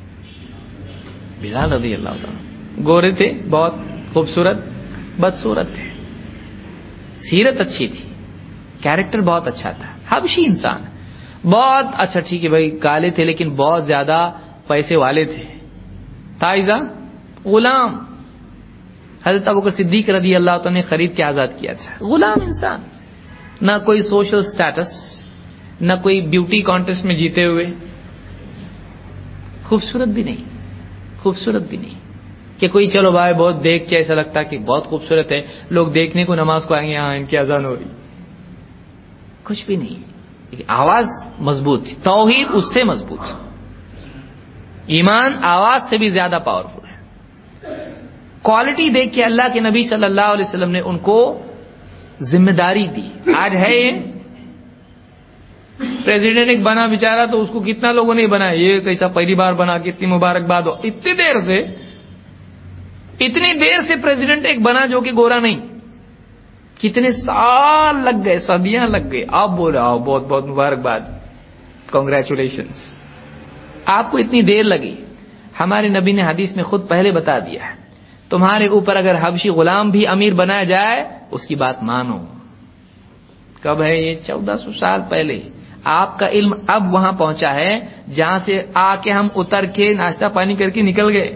بلال رضی اللہ عنہ. گورے تھے, بہت خوبصورت, بدصورت تھے, سیرت اچھی تھی, کیریکٹر بہت اچھا تھا, حبشی انسان بہت اچھا. ٹھیک ہے بھائی, کالے تھے لیکن بہت زیادہ پیسے والے تھے. تائزہ غلام حضرت ابوبکر صدیق رضی اللہ تعالیٰ نے خرید کے آزاد کیا تھا. غلام انسان, نہ کوئی سوشل سٹیٹس, نہ کوئی بیوٹی کانٹیسٹ میں جیتے ہوئے, خوبصورت بھی نہیں, خوبصورت بھی نہیں کہ کوئی چلو بھائی بہت دیکھ کے ایسا لگتا کہ بہت خوبصورت ہے, لوگ دیکھنے کو نماز کو آئیں گے, ہاں ان کی اذان ہو رہی, کچھ بھی نہیں. آواز مضبوط تھی, توحید اس سے مضبوط, ایمان آواز سے بھی زیادہ پاورفل ہے. کوالٹی دیکھ کے اللہ کے نبی صلی اللہ علیہ وسلم نے ان کو ذمہ داری دی. آج ہے یہ پریزیڈنٹ ایک بنا بیچارہ, تو اس کو کتنا لوگوں نے بنایا, یہ کیسا پہلی بار بنا, کتنی مبارکباد ہو. اتنی دیر سے پریزیڈنٹ ایک بنا جو کہ گورا نہیں, کتنے سال لگ گئے, صدیاں لگ گئے. آپ بول رہے ہو بہت بہت مبارکباد, کنگریچولیشنز. آپ کو اتنی دیر لگی. ہمارے نبی نے حدیث میں خود پہلے بتا دیا ہے, تمہارے اوپر اگر حبشی غلام بھی امیر بنایا جائے اس کی بات مانو. کب ہے یہ؟ 1400 سال پہلے. آپ کا علم اب وہاں پہنچا ہے جہاں سے آ کے ہم اتر کے ناشتہ پانی کر کے نکل گئے.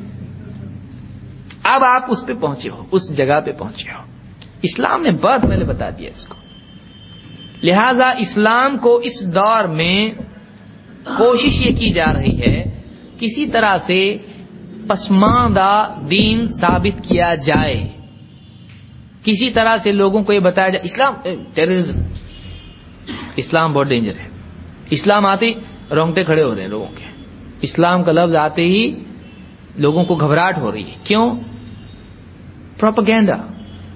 اب آپ اس پہ پہنچے ہو, اس جگہ پہ پہنچے ہو. اسلام نے بہت پہلے بتا دیا اس کو. لہذا اسلام کو اس دور میں کوشش یہ کی جا رہی ہے کسی طرح سے پسماندہ دین ثابت کیا جائے, کسی طرح سے لوگوں کو یہ بتایا جائے اسلام ٹیررزم, اسلام بہت ڈینجر ہے. اسلام آتے ہی رونگٹے کھڑے ہو رہے ہیں لوگوں کے. اسلام کا لفظ آتے ہی لوگوں کو گھبراہٹ ہو رہی ہے. کیوں؟ پروپیگنڈا,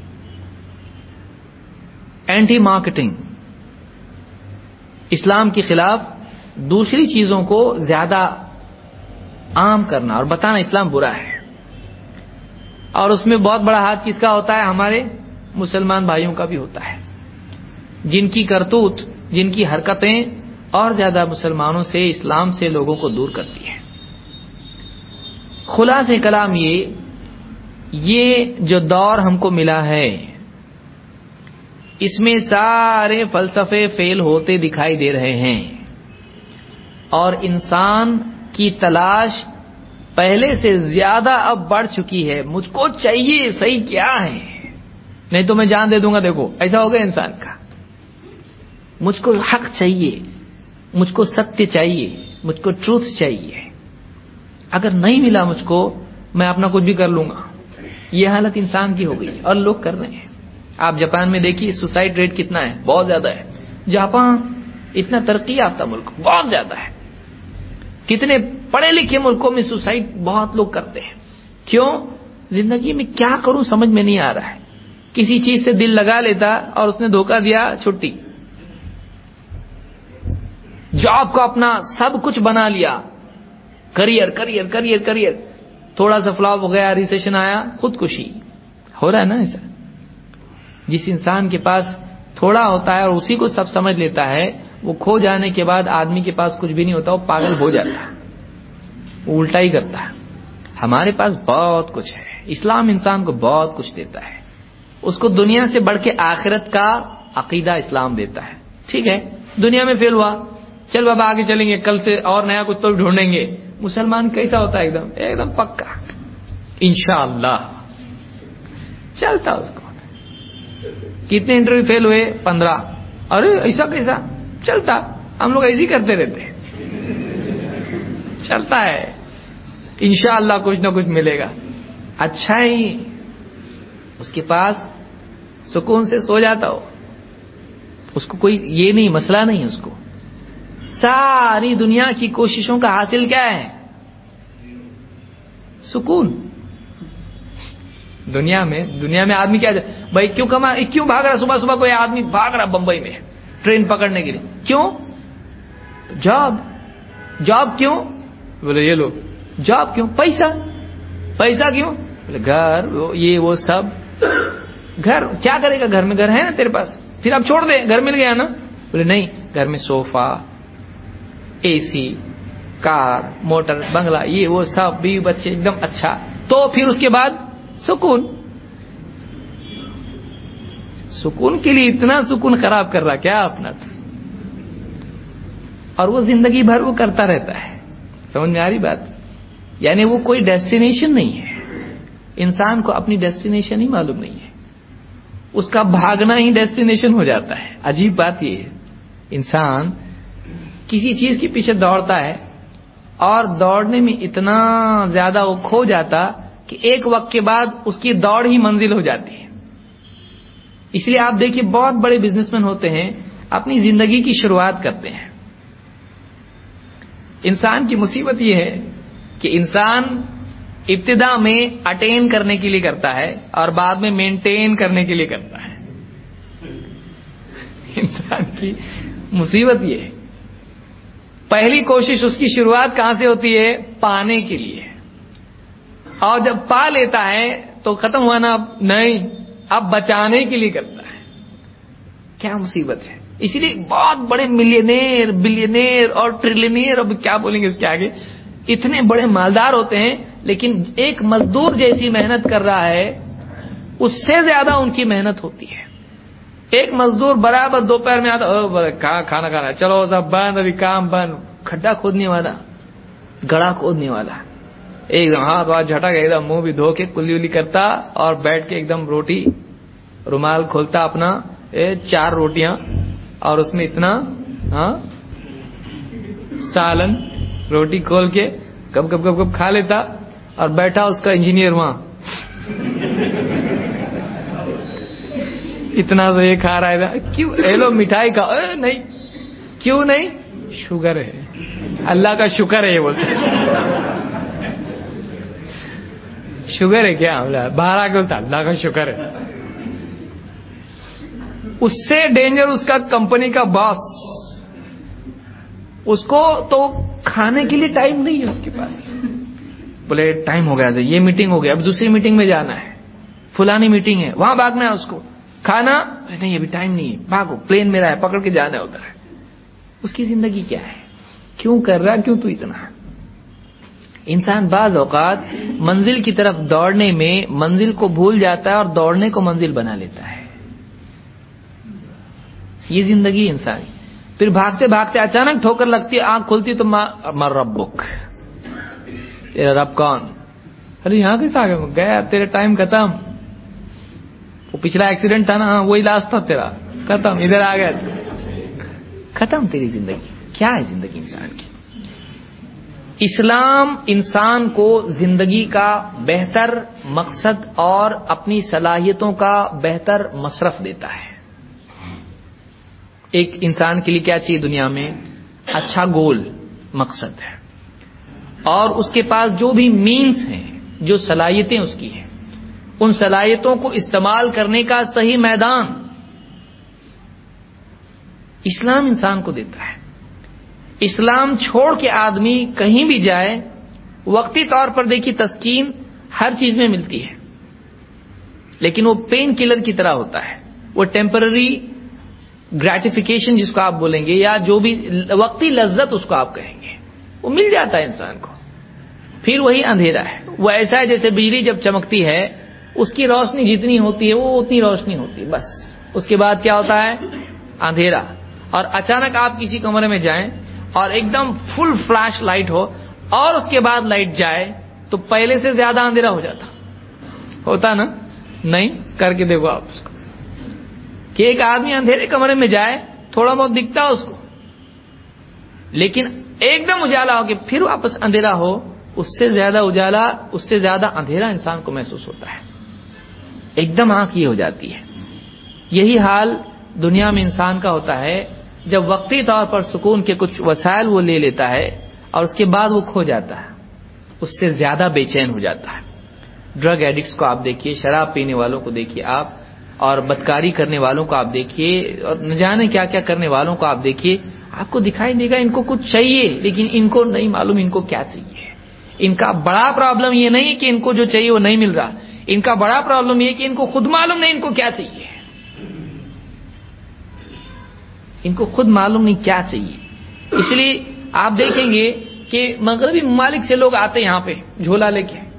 اینٹی مارکیٹنگ, اسلام کے خلاف دوسری چیزوں کو زیادہ عام کرنا اور بتانا اسلام برا ہے. اور اس میں بہت بڑا ہاتھ کس کا ہوتا ہے؟ ہمارے مسلمان بھائیوں کا بھی ہوتا ہے, جن کی کرتوت, جن کی حرکتیں اور زیادہ مسلمانوں سے, اسلام سے لوگوں کو دور کرتی ہیں. خلاصہ کلام یہ جو دور ہم کو ملا ہے اس میں سارے فلسفے فیل ہوتے دکھائی دے رہے ہیں, اور انسان کی تلاش پہلے سے زیادہ اب بڑھ چکی ہے. مجھ کو چاہیے صحیح کیا ہے, نہیں تو میں جان دے دوں گا. دیکھو ایسا ہو گیا انسان کا, مجھ کو حق چاہیے, مجھ کو ستیہ چاہیے, مجھ کو ٹروتھ چاہیے. اگر نہیں ملا مجھ کو, میں اپنا کچھ بھی کر لوں گا. یہ حالت انسان کی ہو گئی اور لوگ کر رہے ہیں. آپ جاپان میں دیکھیے سوسائڈ ریٹ کتنا ہے, بہت زیادہ ہے. جاپان اتنا ترقی یافتہ ملک, بہت زیادہ ہے. کتنے پڑھے لکھے ملکوں میں سوسائڈ بہت لوگ کرتے ہیں. کیوں؟ زندگی میں کیا کروں سمجھ میں نہیں آ رہا ہے. کسی چیز سے دل لگا لیتا اور اس نے دھوکہ دیا, چھٹی. جاب کو اپنا سب کچھ بنا لیا, کریئر کریئر کریئر کریئر, تھوڑا سا فلاپ ہو گیا, ریسیشن آیا, خودکشی. ہو رہا ہے نا ایسا. جس انسان کے پاس تھوڑا ہوتا ہے اور اسی کو سب سمجھ لیتا ہے, وہ کھو جانے کے بعد آدمی کے پاس کچھ بھی نہیں ہوتا, وہ پاگل ہو جاتا ہے, وہ الٹا ہی کرتا ہے. ہمارے پاس بہت کچھ ہے. اسلام انسان کو بہت کچھ دیتا ہے. اس کو دنیا سے بڑھ کے آخرت کا عقیدہ اسلام دیتا ہے. ٹھیک ہے, دنیا میں فیل ہوا, چل بابا آگے چلیں گے, کل سے اور نیا کچھ تو ڈھونڈیں گے. مسلمان کیسا ہوتا ہے؟ ایک دم پکا, انشاءاللہ چلتا اس کو. کتنے انٹرویو فیل ہوئے؟ 15. ارے ایسا کیسا چلتا؟ ہم لوگ ایسے ہی کرتے رہتے ہیں. چلتا ہے، انشاءاللہ کچھ نہ کچھ ملے گا. اچھا ہی اس کے پاس سکون سے سو جاتا ہو، اس کو کوئی یہ نہیں، مسئلہ نہیں اس کو. ساری دنیا کی کوششوں کا حاصل کیا ہے؟ سکون. دنیا میں آدمی کیا بھائی کیوں بھاگ رہا؟ صبح صبح کوئی آدمی بھاگ رہا بمبئی میں ٹرین پکڑنے کے لیے، کیوں؟ جاب کیوں؟ بولے یہ لو. جاب کیوں؟ پیسہ کیوں؟ بولے گھر یہ وہ سب. گھر کیا کرے گا؟ گھر میں گھر ہے نا تیرے پاس، پھر اب چھوڑ دے، گھر مل گیا نا. بولے نہیں، گھر میں صوفہ، اے سی، کار، موٹر، بنگلہ، یہ وہ سب، بیوی بچے ایک دم اچھا. تو پھر اس کے بعد سکون کے لیے اتنا سکون خراب کر رہا کیا اپنا تو؟ اور وہ زندگی بھر وہ کرتا رہتا ہے. سمجھ میں آ رہی بات؟ یعنی وہ کوئی ڈیسٹینیشن نہیں ہے. انسان کو اپنی ڈیسٹینیشن ہی معلوم نہیں ہے، اس کا بھاگنا ہی ڈیسٹینیشن ہو جاتا ہے. عجیب بات یہ ہے، انسان کسی چیز کے پیچھے دوڑتا ہے اور دوڑنے میں اتنا زیادہ وہ کھو جاتا کہ ایک وقت کے بعد اس کی دوڑ ہی منزل ہو جاتی ہے. اس لیے آپ دیکھیے بہت بڑے بزنس مین ہوتے ہیں، اپنی زندگی کی شروعات کرتے ہیں. انسان کی مصیبت یہ ہے کہ انسان ابتدا میں اٹین کرنے کے لیے کرتا ہے اور بعد میں مینٹین کرنے کے لیے کرتا ہے. انسان کی مصیبت یہ ہے، پہلی کوشش اس کی شروعات کہاں سے ہوتی ہے؟ پانے کے لیے. اور جب پا لیتا ہے تو ختم ہوا نا، اب نہیں، اب بچانے کے لیے کرتا ہے. کیا مصیبت ہے. اسی لیے بہت بڑے ملینئر، بلینئر اور ٹریلینئر، اب کیا بولیں گے اس کے آگے، اتنے بڑے مالدار ہوتے ہیں، لیکن ایک مزدور جیسی محنت کر رہا ہے اس سے زیادہ ان کی محنت ہوتی ہے. ایک مزدور برابر دوپہر میں آتا، کھانا کھانا، چلو سب بند، ابھی کام بند، کھڈا کھودنے والا، گڑا کھودنے والا، ایک دم ہاتھ جھٹک ایک دم منہ بھی دھو کے کلی ولی کرتا اور بیٹھ کے ایک دم روٹی رومال کھولتا اپنا 4 روٹیاں اور اس میں اتنا سالن، روٹی کھول کے کب کب کب کب کھا لیتا اور بیٹھا اس کا انجینئر وہاں اتنا تو یہ کھا رہا ہے، کیوں؟ لو مٹھائی کھاؤ. نہیں، کیوں نہیں؟ شوگر ہے، اللہ کا شکر ہے. یہ بولتے شوگر ہے کیا؟ باہر آ کے بولتا اللہ کا شکر ہے. اس سے ڈینجر اس کا کمپنی کا باس، اس کو تو کھانے کے لیے ٹائم نہیں ہے اس کے پاس. بولے ٹائم ہو گیا تھا، یہ میٹنگ ہو گیا، اب دوسری میٹنگ میں جانا ہے، فلانی میٹنگ ہے، وہاں بھاگنا ہے اس کو. کھانا نہیں، ابھی ٹائم نہیں ہے، بھاگو، پلین میرا ہے، پکڑ کے جانا ہوتا ہے. اس کی زندگی کیا ہے؟ کیوں کر رہا؟ کیوں تو اتنا؟ انسان بعض اوقات منزل کی طرف دوڑنے میں منزل کو بھول جاتا ہے اور دوڑنے کو منزل بنا لیتا ہے. یہ زندگی انسانی. پھر بھاگتے بھاگتے اچانک ٹھوکر لگتی ہے، آنکھ کھلتی تو مر ربک، تیرا رب کون؟ ارے یہاں کیسا آ گیا؟ تیرے ٹائم ختم. وہ پچھلا ایکسیڈنٹ تھا نا، وہی لاسٹ تھا تیرا، ختم، ادھر آ گیا، ختم تیری زندگی. کیا ہے زندگی انسان کی؟ اسلام انسان کو زندگی کا بہتر مقصد اور اپنی صلاحیتوں کا بہتر مصرف دیتا ہے. ایک انسان کے لیے کیا چاہیے دنیا میں؟ اچھا گول، مقصد ہے، اور اس کے پاس جو بھی مینز ہیں، جو صلاحیتیں اس کی ہیں، ان صلاحیتوں کو استعمال کرنے کا صحیح میدان اسلام انسان کو دیتا ہے. اسلام چھوڑ کے آدمی کہیں بھی جائے، وقتی طور پر دیکھیے تسکین ہر چیز میں ملتی ہے، لیکن وہ پین کلر کی طرح ہوتا ہے. وہ ٹیمپرری گریٹیفیکیشن جس کو آپ بولیں گے، یا جو بھی وقتی لذت اس کو آپ کہیں گے، وہ مل جاتا ہے انسان کو. پھر وہی اندھیرا ہے. وہ ایسا ہے جیسے بجلی جب چمکتی ہے، اس کی روشنی جتنی ہوتی ہے وہ اتنی روشنی ہوتی ہے، بس اس کے بعد کیا ہوتا ہے؟ اندھیرا. اور اچانک آپ کسی کمرے میں جائیں اور ایک دم فل فلیش لائٹ ہو اور اس کے بعد لائٹ جائے تو پہلے سے زیادہ اندھیرا ہو جاتا. ہوتا نا؟ نہیں؟ کر کے دیکھو آپ اس کو. کہ ایک آدمی اندھیرے کمرے میں جائے تھوڑا بہت دکھتا ہے اس کو، لیکن ایک دم اجالا ہو کہ پھر واپس اندھیرا ہو، اس سے زیادہ اجالا، اس سے زیادہ اندھیرا انسان کو محسوس ہوتا ہے. ایک دم آنکھ یہ ہو جاتی ہے. یہی حال دنیا میں انسان کا ہوتا ہے جب وقتی طور پر سکون کے کچھ وسائل وہ لے لیتا ہے اور اس کے بعد وہ کھو جاتا ہے، اس سے زیادہ بے چین ہو جاتا ہے. ڈرگ ایڈکٹس کو آپ دیکھیے، شراب پینے والوں کو دیکھیے آپ، اور بدکاری کرنے والوں کو آپ دیکھیے، اور نہ جانے کیا کیا کرنے والوں کو آپ دیکھیے، آپ کو دکھائی دے گا ان کو کچھ چاہیے لیکن ان کو نہیں معلوم ان کو کیا چاہیے. ان کا بڑا پرابلم یہ نہیں کہ ان کو جو چاہیے وہ نہیں مل رہا، ان کا بڑا پرابلم یہ کہ ان کو خود معلوم نہیں ان کو کیا چاہیے. ان کو خود معلوم نہیں کیا چاہیے. اس لیے آپ دیکھیں گے کہ مغربی ممالک سے لوگ آتے یہاں پہ جھولا لے کے،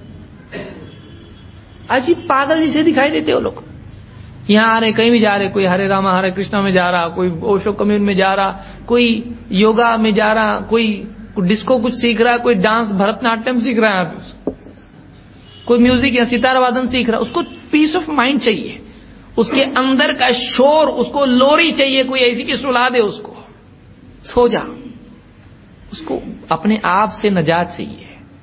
عجیب پاگل جیسے دکھائی دیتے وہ لوگ. یہاں آ رہے، کہیں بھی جا رہے، کوئی ہرے راما ہرے کرشنا میں جا رہا، کوئی اوشو کمیون میں جا رہا، کوئی یوگا میں جا رہا، کوئی ڈسکو کچھ سیکھ رہا، کوئی ڈانس بھرت ناٹیم سیکھ رہا ہے، کوئی میوزک یا ستار وادن سیکھ رہا. اس کو پیس آف مائنڈ چاہیے، اس کے اندر کا شور، اس کو لوری چاہیے، کوئی ایسی کی سلا دے اس کو، سو جا. اس کو اپنے آپ سے نجات چاہیے،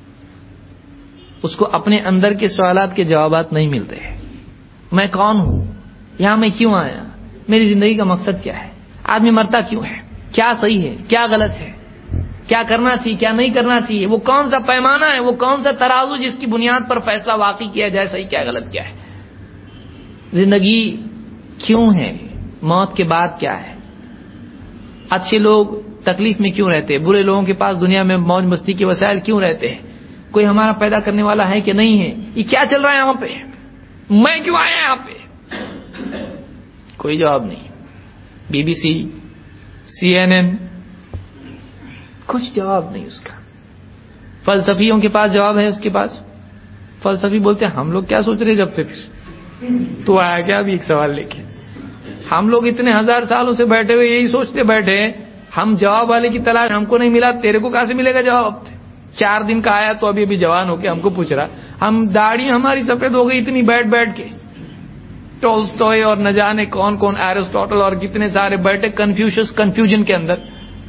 اس کو اپنے اندر کے سوالات کے جوابات نہیں ملتے. میں کون ہوں، یہاں میں کیوں آیا، میری زندگی کا مقصد کیا ہے، آدمی مرتا کیوں ہے، کیا صحیح ہے کیا غلط ہے، کیا کرنا چاہیے کیا نہیں کرنا چاہیے، وہ کون سا پیمانہ ہے، وہ کون سا ترازو جس کی بنیاد پر فیصلہ واقعی کیا جائے صحیح کیا غلط کیا ہے. زندگی کیوں ہے، موت کے بعد کیا ہے، اچھے لوگ تکلیف میں کیوں رہتے ہیں، برے لوگوں کے پاس دنیا میں موج مستی کے وسائل کیوں رہتے ہیں، کوئی ہمارا پیدا کرنے والا ہے کہ نہیں ہے، یہ کیا چل رہا ہے یہاں پہ، میں کیوں آیا یہاں پہ. کوئی جواب نہیں. بی بی سی، CNN، کچھ جواب نہیں اس کا. فلسفیوں کے پاس جواب ہے، اس کے پاس فلسفی بولتے ہیں ہم لوگ کیا سوچ رہے جب سے، پھر تو آیا کیا ابھی ایک سوال لے کے. ہم لوگ اتنے ہزار سالوں سے بیٹھے ہوئے یہی سوچتے بیٹھے ہیں، ہم جواب والے کی تلاش، ہم کو نہیں ملا، تیرے کو کہاں سے ملے گا جواب. 4 دن کا آیا تو ابھی جوان ہو کے ہم کو پوچھ رہا. ہم داڑھی ہماری سفید ہو گئی اتنی بیٹھ بیٹھ کے، ٹولستوئے اور نہ جانے کون کون، ایرسٹوٹل اور کتنے سارے بیٹھے کنفیوشس کنفیوژن کے اندر،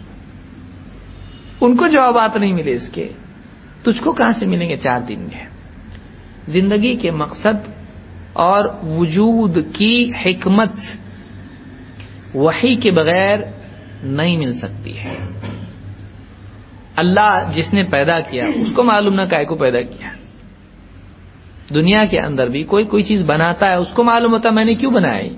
ان کو جوابات نہیں ملے اس کے، تجھ کو کہاں سے ملیں گے 4 دن میں. زندگی کے مقصد اور وجود کی حکمت وحی کے بغیر نہیں مل سکتی ہے. اللہ جس نے پیدا کیا اس کو معلوم نہ کائے کو پیدا کیا. دنیا کے اندر بھی کوئی چیز بناتا ہے اس کو معلوم ہوتا میں نے کیوں بنائی.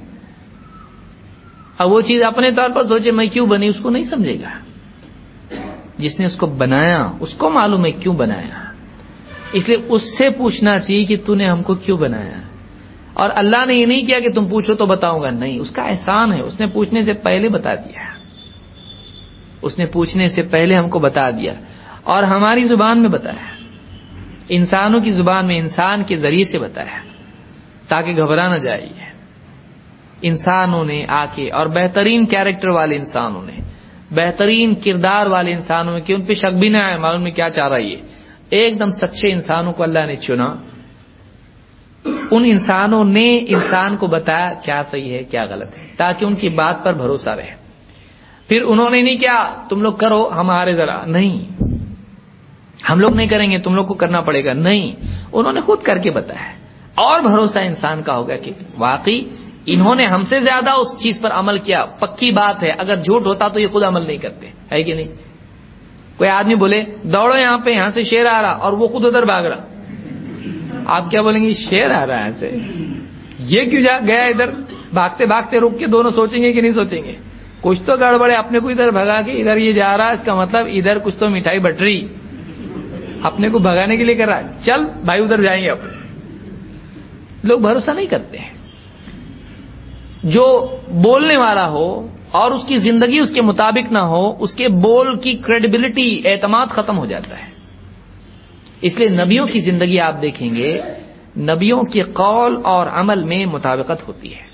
اب وہ چیز اپنے طور پر سوچے میں کیوں بنی، اس کو نہیں سمجھے گا. جس نے اس کو بنایا اس کو معلوم ہے کیوں بنایا، اس لیے اس سے پوچھنا چاہیے کہ تو نے ہم کو کیوں بنایا. اور اللہ نے یہ نہیں کیا کہ تم پوچھو تو بتاؤں گا، نہیں، اس کا احسان ہے، اس نے پوچھنے سے پہلے بتا دیا، اس نے پوچھنے سے پہلے ہم کو بتا دیا اور ہماری زبان میں بتایا، انسانوں کی زبان میں انسان کے ذریعے سے بتایا تاکہ گھبرا نہ جائے. انسانوں نے آ کے، اور بہترین کیریکٹر والے انسانوں نے، بہترین کردار والے انسانوں میں کہ ان پہ شک بھی نہ آئے معلوم میں کیا چاہ رہا ہے، ایک دم سچے انسانوں کو اللہ نے چنا. ان انسانوں نے انسان کو بتایا کیا صحیح ہے کیا غلط ہے تاکہ ان کی بات پر بھروسہ رہے. پھر انہوں نے نہیں کیا تم لوگ کرو ہمارے ذرا، نہیں ہم لوگ نہیں کریں گے تم لوگ کو کرنا پڑے گا، نہیں، انہوں نے خود کر کے بتایا. اور بھروسہ انسان کا ہوگا کہ واقعی انہوں نے ہم سے زیادہ اس چیز پر عمل کیا. پکی بات ہے اگر جھوٹ ہوتا تو یہ خود عمل نہیں کرتے، ہے کہ نہیں. کوئی آدمی بولے دوڑو یہاں پہ، یہاں سے شیر آ رہا، اور وہ خود ادھر بھاگ رہا، آپ کیا بولیں گے شیر آ رہا ہے ایسے، یہ کیوں گیا ادھر. بھاگتے بھاگتے رک کے دونوں سوچیں گے کہ نہیں سوچیں گے کچھ تو گڑبڑ ہے. اپنے کو ادھر بھگا کے ادھر یہ جا رہا ہے، اس کا مطلب ادھر کچھ تو مٹھائی بٹ رہی، اپنے کو بھگانے کے لیے کر رہا ہے، چل بھائی ادھر جائیں گے. اب لوگ بھروسہ نہیں کرتے ہیں. جو بولنے والا ہو اور اس کی زندگی اس کے مطابق نہ ہو، اس کے بول کی کریڈیبلٹی، اعتماد ختم ہو جاتا ہے. اس لیے نبیوں کی زندگی آپ دیکھیں گے، نبیوں کے قول اور عمل میں مطابقت ہوتی ہے.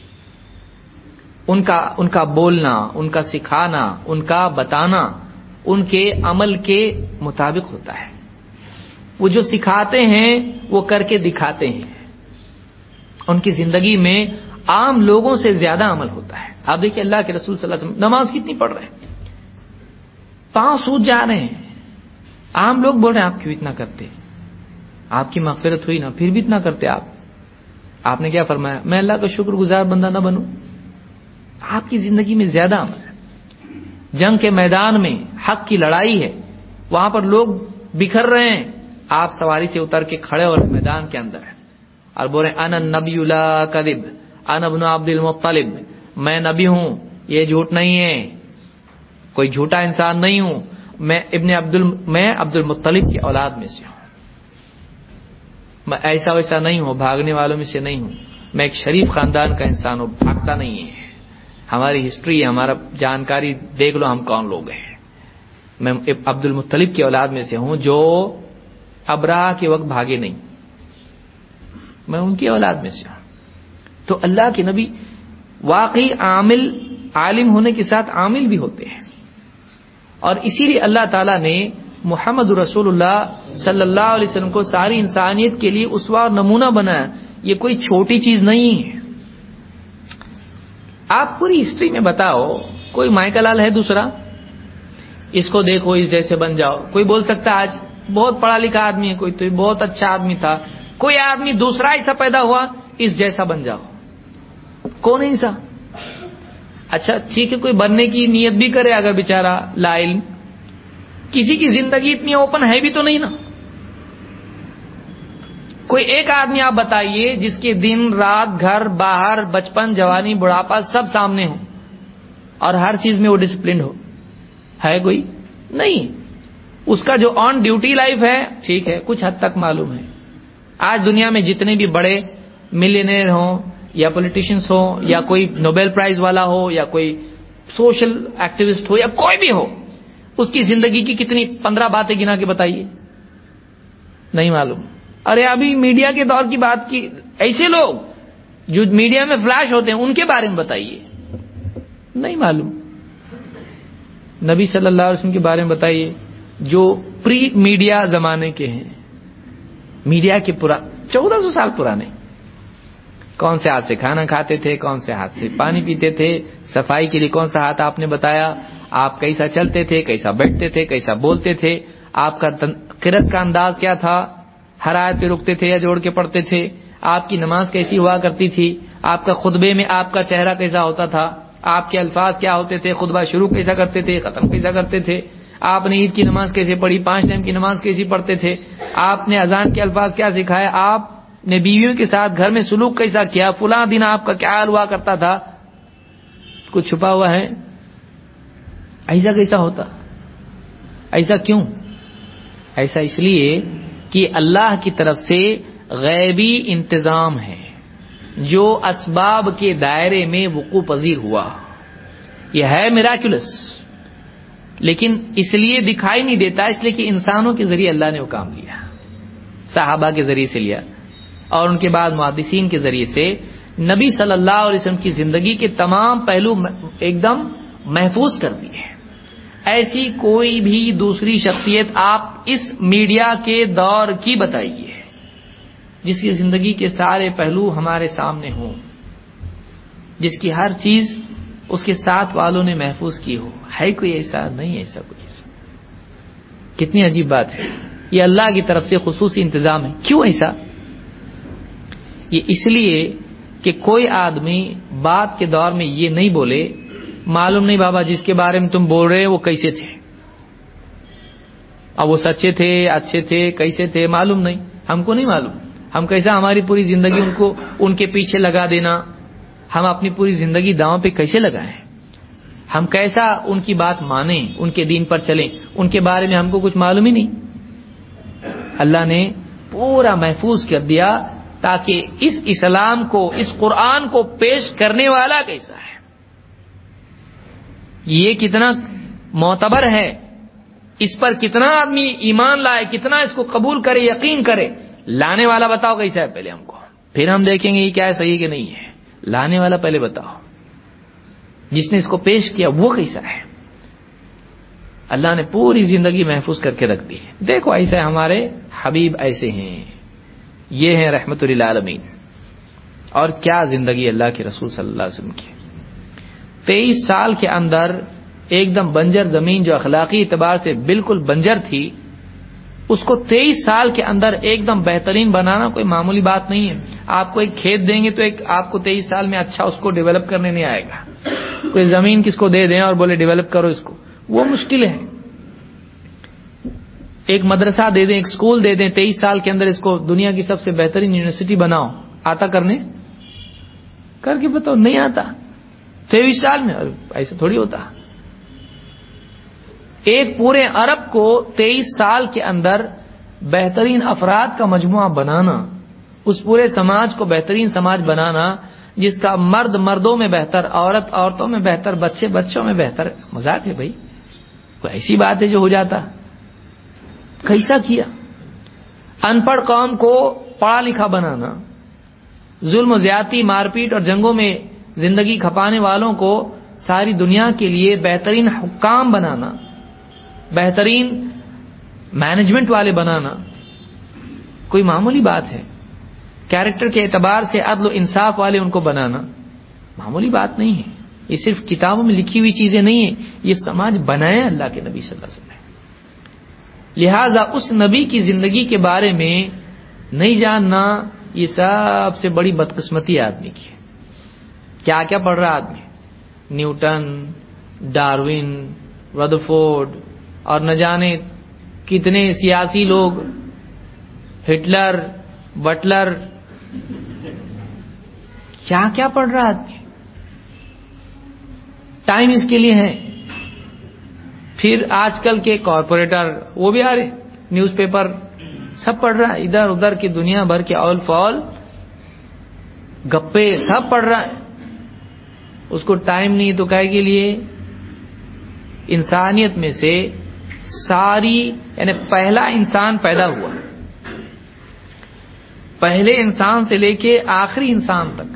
ان کا بولنا، ان کا سکھانا، ان کا بتانا ان کے عمل کے مطابق ہوتا ہے. وہ جو سکھاتے ہیں وہ کر کے دکھاتے ہیں. ان کی زندگی میں عام لوگوں سے زیادہ عمل ہوتا ہے. آپ دیکھیے اللہ کے رسول صلی اللہ علیہ وسلم نماز کتنی پڑھ رہے ہیں, پاؤں سوج جا رہے ہیں. عام لوگ بول رہے ہیں آپ کیوں اتنا کرتے, آپ کی مغفرت ہوئی نا پھر بھی اتنا کرتے آپ نے کیا فرمایا, میں اللہ کا شکر گزار بندہ نہ بنوں. آپ کی زندگی میں زیادہ عمل ہے. جنگ کے میدان میں حق کی لڑائی ہے, وہاں پر لوگ بکھر رہے ہیں, آپ سواری سے اتر کے کھڑے اور میدان کے اندر ہیں اور بول رہے ہیں انا النبی لا کذب انا ابن عبد المطلب, میں نبی ہوں, یہ جھوٹ نہیں ہے, کوئی جھوٹا انسان نہیں ہوں, میں عبد المطلب کی اولاد میں سے ہوں, میں ایسا ویسا نہیں ہوں, بھاگنے والوں میں سے نہیں ہوں, میں ایک شریف خاندان کا انسان ہوں, بھاگتا نہیں ہے. ہماری ہسٹری, ہمارا جانکاری دیکھ لو ہم کون لوگ ہیں. میں عبد المطلب کی اولاد میں سے ہوں جو ابراہ کے وقت بھاگے نہیں, میں ان کی اولاد میں سے ہوں. تو اللہ کے نبی واقعی عالم ہونے کے ساتھ عامل بھی ہوتے ہیں, اور اسی لیے اللہ تعالیٰ نے محمد رسول اللہ صلی اللہ علیہ وسلم کو ساری انسانیت کے لیے اسوہ اور نمونہ بنایا. یہ کوئی چھوٹی چیز نہیں ہے. آپ پوری ہسٹری میں بتاؤ, کوئی مائیکل لال ہے دوسرا, اس کو دیکھو اس جیسے بن جاؤ. کوئی بول سکتا آج بہت پڑھا لکھا آدمی ہے, کوئی تو بہت اچھا آدمی تھا, کوئی آدمی دوسرا ایسا پیدا ہوا اس جیسا بن جاؤ, کون ہے ایسا؟ اچھا ٹھیک ہے, کوئی بننے کی نیت بھی کرے اگر بیچارہ لا علم, کسی کی زندگی اتنی اوپن ہے بھی تو نہیں نا. کوئی ایک آدمی آپ بتائیے جس کے دن رات گھر باہر بچپن جوانی بڑھاپا سب سامنے ہو اور ہر چیز میں وہ ڈسپلنڈ ہو, ہے کوئی؟ نہیں. اس کا جو آن ڈیوٹی لائف ہے ٹھیک ہے کچھ حد تک معلوم ہے. آج دنیا میں جتنے بھی بڑے ملینئر ہوں یا پولیٹیشنز ہوں یا کوئی نوبل پرائز والا ہو یا کوئی سوشل ایکٹیوسٹ ہو یا کوئی بھی ہو, اس کی زندگی کی کتنی 15 باتیں گنا کے بتائیے, نہیں معلوم. ارے ابھی میڈیا کے دور کی بات کی, ایسے لوگ جو میڈیا میں فلیش ہوتے ہیں ان کے بارے میں بتائیے, نہیں معلوم. نبی صلی اللہ علیہ وسلم کے بارے میں بتائیے جو پری میڈیا زمانے کے ہیں, میڈیا کے 1400 سال پرانے, کون سے ہاتھ سے کھانا کھاتے تھے, کون سے ہاتھ سے پانی پیتے تھے, صفائی کے لیے کون سا ہاتھ آپ نے بتایا, آپ کیسا چلتے تھے, کیسا بیٹھتے تھے, کیسا بولتے تھے, آپ کا قرات کا انداز کیا تھا, ہر آیت پہ رکتے تھے یا جوڑ کے پڑھتے تھے, آپ کی نماز کیسی ہوا کرتی تھی, آپ کا خطبے میں آپ کا چہرہ کیسا ہوتا تھا, آپ کے الفاظ کیا ہوتے تھے, خطبہ شروع کیسا کرتے تھے, ختم کیسا کرتے تھے, آپ نے عید کی نماز کیسے پڑھی, 5 ٹائم کی نماز کیسی پڑھتے تھے, آپ نے اذان کے الفاظ کیا سکھائے, آپ نے بیویوں کے ساتھ گھر میں سلوک کیسا کیا, فلاں دن آپ کا کیا حال ہوا کرتا تھا. کچھ چھپا ہوا ہے؟ ایسا کیسا ہوتا, ایسا کیوں؟ ایسا اس لیے کہ اللہ کی طرف سے غیبی انتظام ہے جو اسباب کے دائرے میں وقوع پذیر ہوا. یہ ہے میراکولس, لیکن اس لیے دکھائی نہیں دیتا, اس لیے کہ انسانوں کے ذریعے اللہ نے وہ کام لیا, صحابہ کے ذریعے سے لیا اور ان کے بعد محدثین کے ذریعے سے. نبی صلی اللہ علیہ وسلم کی زندگی کے تمام پہلو ایک دم محفوظ کر دیے. ایسی کوئی بھی دوسری شخصیت آپ اس میڈیا کے دور کی بتائیے جس کی زندگی کے سارے پہلو ہمارے سامنے ہوں, جس کی ہر چیز اس کے ساتھ والوں نے محفوظ کی ہو. ہے کوئی ایسا؟ نہیں ایسا کوئی ایسا. کتنی عجیب بات ہے, یہ اللہ کی طرف سے خصوصی انتظام ہے. کیوں ایسا؟ یہ اس لیے کہ کوئی آدمی بات کے دور میں یہ نہیں بولے معلوم نہیں بابا جس کے بارے میں تم بول رہے وہ کیسے تھے, اب وہ سچے تھے, اچھے تھے, کیسے تھے معلوم نہیں, ہم کو نہیں معلوم. ہم کیسا ہماری پوری زندگی ان کے پیچھے لگا دینا, ہم اپنی پوری زندگی داؤں پہ کیسے لگائیں, ہم کیسا ان کی بات مانیں, ان کے دین پر چلیں, ان کے بارے میں ہم کو کچھ معلوم ہی نہیں. اللہ نے پورا محفوظ کر دیا تاکہ اس اسلام کو, اس قرآن کو پیش کرنے والا کیسا ہے, یہ کتنا معتبر ہے, اس پر کتنا آدمی ایمان لائے, کتنا اس کو قبول کرے, یقین کرے. لانے والا بتاؤ کیسا ہے پہلے ہم کو, پھر ہم دیکھیں گے یہ کیا ہے, صحیح کہ نہیں ہے. لانے والا پہلے بتاؤ, جس نے اس کو پیش کیا وہ کیسا ہے. اللہ نے پوری زندگی محفوظ کر کے رکھ دی. دیکھو ایسے ہمارے حبیب ایسے ہیں, یہ ہیں رحمت للعالمین. اور کیا زندگی اللہ کے رسول صلی اللہ علیہ وسلم کی. 23 سال کے اندر ایک دم بنجر زمین جو اخلاقی اعتبار سے بالکل بنجر تھی، اس کو 23 سال کے اندر ایک دم بہترین بنانا کوئی معمولی بات نہیں ہے. آپ کو ایک کھیت دیں گے تو آپ کو 23 سال میں اچھا اس کو ڈیولپ کرنے نہیں آئے گا. کوئی زمین کس کو دے دیں اور بولے ڈیولپ کرو اس کو، وہ مشکل ہے. ایک مدرسہ دے دیں، ایک اسکول دے دیں، 23 سال کے اندر اس کو دنیا کی سب سے بہترین یونیورسٹی بناؤ، آتا کرنے؟ کر کے بتاؤ، نہیں آتا. 23 سال میں ایسا تھوڑی ہوتا. ایک پورے عرب کو 23 سال کے اندر بہترین افراد کا مجموعہ بنانا، اس پورے سماج کو بہترین سماج بنانا جس کا مرد مردوں میں بہتر، عورت عورتوں میں بہتر، بچے بچوں میں بہتر. مذاق ہے بھائی؟ کوئی ایسی بات ہے جو ہو جاتا؟ کیسا کیا؟ ان پڑھ قوم کو پڑھا لکھا بنانا، ظلم و زیادتی، مار پیٹ اور جنگوں میں زندگی کھپانے والوں کو ساری دنیا کے لیے بہترین حکام بنانا، بہترین مینجمنٹ والے بنانا، کوئی معمولی بات ہے؟ کیریکٹر کے اعتبار سے عدل و انصاف والے ان کو بنانا معمولی بات نہیں ہے. یہ صرف کتابوں میں لکھی ہوئی چیزیں نہیں ہیں، یہ سماج بنایا اللہ کے نبی صلی اللہ علیہ وسلم نے. لہذا اس نبی کی زندگی کے بارے میں نہیں جاننا یہ سب سے بڑی بدقسمتی آدمی کی. کیا کیا پڑھ رہا آدمی؟ نیوٹن، ڈاروین، ردرفورڈ اور نہ جانے کتنے سیاسی لوگ، ہٹلر، بٹلر، کیا کیا پڑھ رہا آدمی. ٹائم اس کے لیے ہے. پھر آج کل کے کارپوریٹر وہ بھی آ رہے، نیوز پیپر سب پڑھ رہا ہے، ادھر ادھر کی دنیا بھر کے اول فول گپے سب پڑھ رہا ہے. اس کو ٹائم نہیں تو کہے کے لیے انسانیت میں سے ساری، یعنی پہلا انسان پیدا ہوا، پہلے انسان سے لے کے آخری انسان تک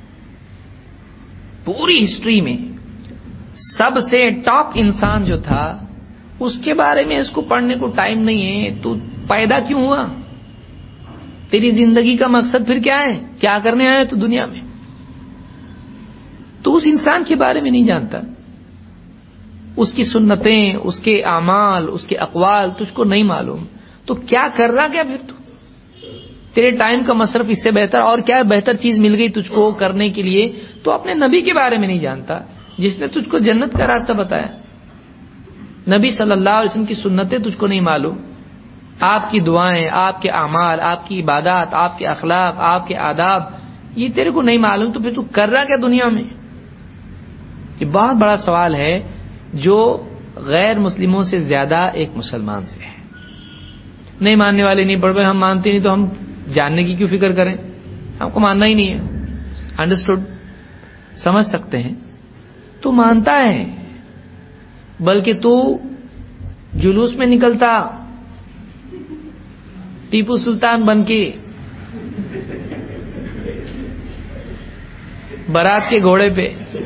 پوری ہسٹری میں سب سے ٹاپ انسان جو تھا، اس کے بارے میں اس کو پڑھنے کو ٹائم نہیں ہے. تو پیدا کیوں ہوا؟ تیری زندگی کا مقصد پھر کیا ہے؟ کیا کرنے آیا تو دنیا میں؟ تو اس انسان کے بارے میں نہیں جانتا، اس کی سنتیں، اس کے اعمال، اس کے اقوال تجھ کو نہیں معلوم، تو کیا کر رہا کیا پھر تو؟ تیرے ٹائم کا مصرف اس سے بہتر اور کیا بہتر چیز مل گئی تجھ کو کرنے کے لیے؟ تو اپنے نبی کے بارے میں نہیں جانتا جس نے تجھ کو جنت کا راستہ بتایا. نبی صلی اللہ علیہ وسلم کی سنتیں تجھ کو نہیں معلوم، آپ کی دعائیں، آپ کے اعمال، آپ کی عبادات، آپ کے اخلاق، آپ کے آداب، یہ تیرے کو نہیں معلوم، تو پھر تو کر رہا کیا دنیا میں؟ یہ بہت بڑا سوال ہے جو غیر مسلموں سے زیادہ ایک مسلمان سے ہے. نہیں ماننے والے نہیں پڑھ پائے، ہم مانتے نہیں تو ہم جاننے کی کیوں فکر کریں؟ ہم کو ماننا ہی نہیں ہے. انڈرسٹوڈ؟ سمجھ سکتے ہیں؟ تو مانتا ہے، بلکہ تو جلوس میں نکلتا ٹیپو سلطان بن کے، بارات کے گھوڑے پہ،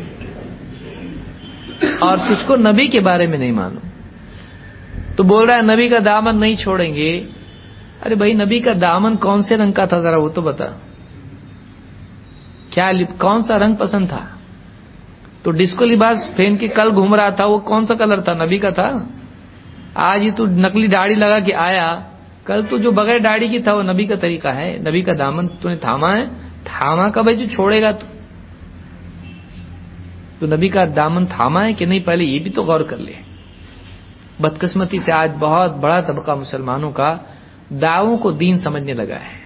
اور تجھ کو نبی کے بارے میں نہیں معلوم. تو بول رہا ہے نبی کا دامن نہیں چھوڑیں گے. ارے بھائی، نبی کا دامن کون سے رنگ کا تھا ذرا وہ تو بتا. کیا کون سا رنگ پسند تھا؟ تو ڈسکو لباس پہن کے کل گھوم رہا تھا، وہ کون سا کلر تھا؟ نبی کا تھا. آج ہی تو نکلی داڑھی لگا کے آیا، کل تو جو بغیر داڑھی کی تھا وہ نبی کا طریقہ ہے. نبی کا دامن تو نے تھاما ہے، تھاما کا بھائی جو چھوڑے گا تو نبی کا دامن تھاما ہے کہ نہیں؟ پہلے یہ بھی تو غور کر لے. بدقسمتی سے آج بہت بڑا طبقہ مسلمانوں کا دعووں کو دین سمجھنے لگا ہے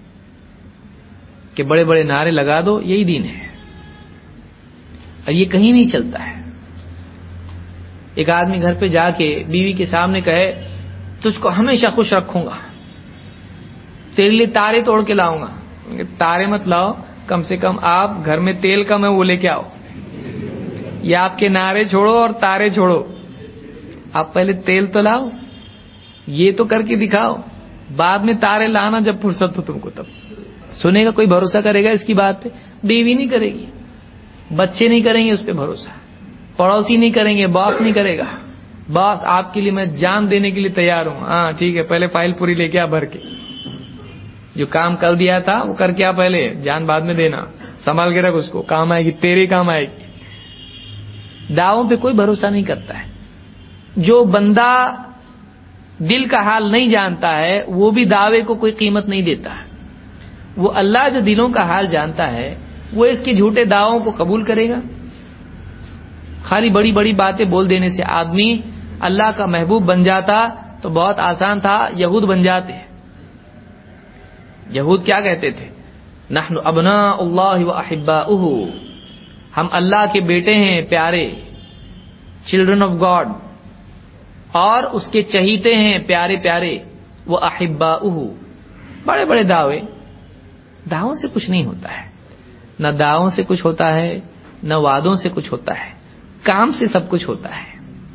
کہ بڑے بڑے نعرے لگا دو یہی دین ہے، اور یہ کہیں نہیں چلتا ہے. ایک آدمی گھر پہ جا کے بیوی کے سامنے کہے تجھ کو ہمیشہ خوش رکھوں گا، تیرے لیے تارے توڑ کے لاؤں گا. تارے مت لاؤ، کم سے کم آپ گھر میں تیل کم ہے وہ لے کے آؤ. یا آپ کے نعرے چھوڑو اور تارے چھوڑو، آپ پہلے تیل تو لاؤ، یہ تو کر کے دکھاؤ، بعد میں تارے لانا جب فرصت ہو تم کو. تب سنے گا کوئی؟ بھروسہ کرے گا اس کی بات پہ؟ بیوی نہیں کرے گی، بچے نہیں کریں گے اس پہ بھروسہ، پڑوسی نہیں کریں گے، باس نہیں کرے گا. باس آپ کے لیے میں جان دینے کے لیے تیار ہوں، ہاں ٹھیک ہے، پہلے فائل پوری لے کے آ بھر کے. جو کام کر دیا تھا وہ کر کیا پہلے، جان بعد میں دینا، سنبھال کے رکھ اس کو، کام آئے گی، تیرے کام آئے گی۔ دعووں پہ کوئی بھروسہ نہیں کرتا ہے۔ جو بندہ دل کا حال نہیں جانتا ہے وہ بھی دعوے کو کوئی قیمت نہیں دیتا ہے۔ وہ اللہ جو دلوں کا حال جانتا ہے وہ اس کے جھوٹے دعووں کو قبول کرے گا؟ خالی بڑی بڑی باتیں بول دینے سے آدمی اللہ کا محبوب بن جاتا تو بہت آسان تھا، یہود بن جاتے۔ یہود کیا کہتے تھے؟ نحن ابناء اللہ واحباؤہ، ہم اللہ کے بیٹے ہیں پیارے، چلڈرن آف گاڈ، اور اس کے چہیتے ہیں پیارے پیارے، وہ احباؤہ۔ بڑے بڑے دعوے، دعووں سے کچھ نہیں ہوتا ہے، نہ دعووں سے کچھ ہوتا ہے، نہ وعدوں سے کچھ ہوتا ہے، کام سے سب کچھ ہوتا ہے۔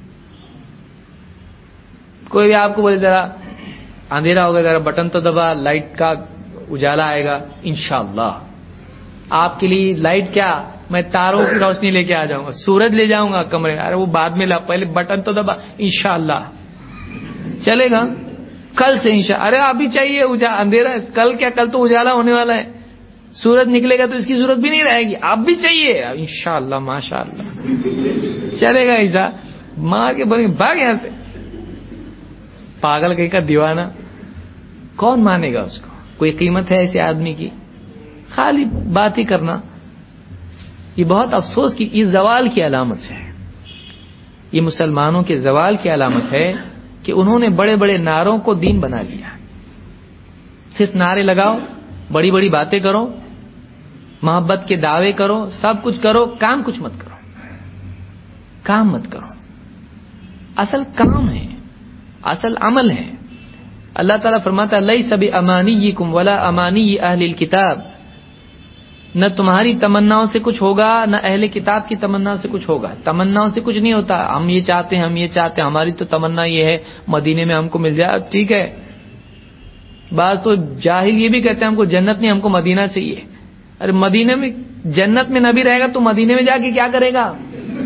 کوئی بھی آپ کو بولے ذرا اندھیرا ہوگا، ذرا بٹن تو دبا، لائٹ کا اجالا آئے گا، انشاءاللہ۔ آپ کے لیے لائٹ کیا، میں تاروں کی روشنی لے کے آ جاؤں گا، سورج لے جاؤں گا کمرے، ارے وہ بعد میں لا، پہلے بٹن تو دبا، انشاءاللہ چلے گا۔ کل سے ارے ابھی چاہیے اندھیرا، کل کیا، کل تو اجالا ہونے والا ہے، سورج نکلے گا تو اس کی ضرورت بھی نہیں رہے گی، اب بھی چاہیے، انشاءاللہ ماشاءاللہ چلے گا۔ ایسا مار کے بولیں بھاگ یہاں سے، پاگل کہیں کا دیوانہ، کون مانے گا اس کو؟ کوئی قیمت ہے ایسے آدمی کی؟ خالی بات ہی کرنا۔ یہ بہت افسوس کی، یہ زوال کی علامت ہے، یہ مسلمانوں کے زوال کی علامت ہے کہ انہوں نے بڑے بڑے نعروں کو دین بنا لیا۔ صرف نعرے لگاؤ، بڑی بڑی باتیں کرو، محبت کے دعوے کرو، سب کچھ کرو، کام کچھ مت کرو، کام مت کرو۔ اصل کام ہے، اصل عمل ہے۔ اللہ تعالیٰ فرماتا ہے لیس بامانیکم ولا امانی اہل الکتاب، نہ تمہاری تمناؤں سے کچھ ہوگا، نہ اہل کتاب کی تمنا سے کچھ ہوگا۔ تمناؤں سے کچھ نہیں ہوتا، ہم یہ چاہتے ہیں، ہم یہ چاہتے ہیں، ہماری تو تمنا یہ ہے مدینے میں ہم کو مل جائے، ٹھیک ہے۔ بعض تو جاہل یہ بھی کہتے ہیں ہم کو جنت نہیں، ہم کو مدینہ چاہیے۔ ارے مدینے میں، جنت میں نبی رہے گا تو مدینے میں جا کے کیا کرے گا؟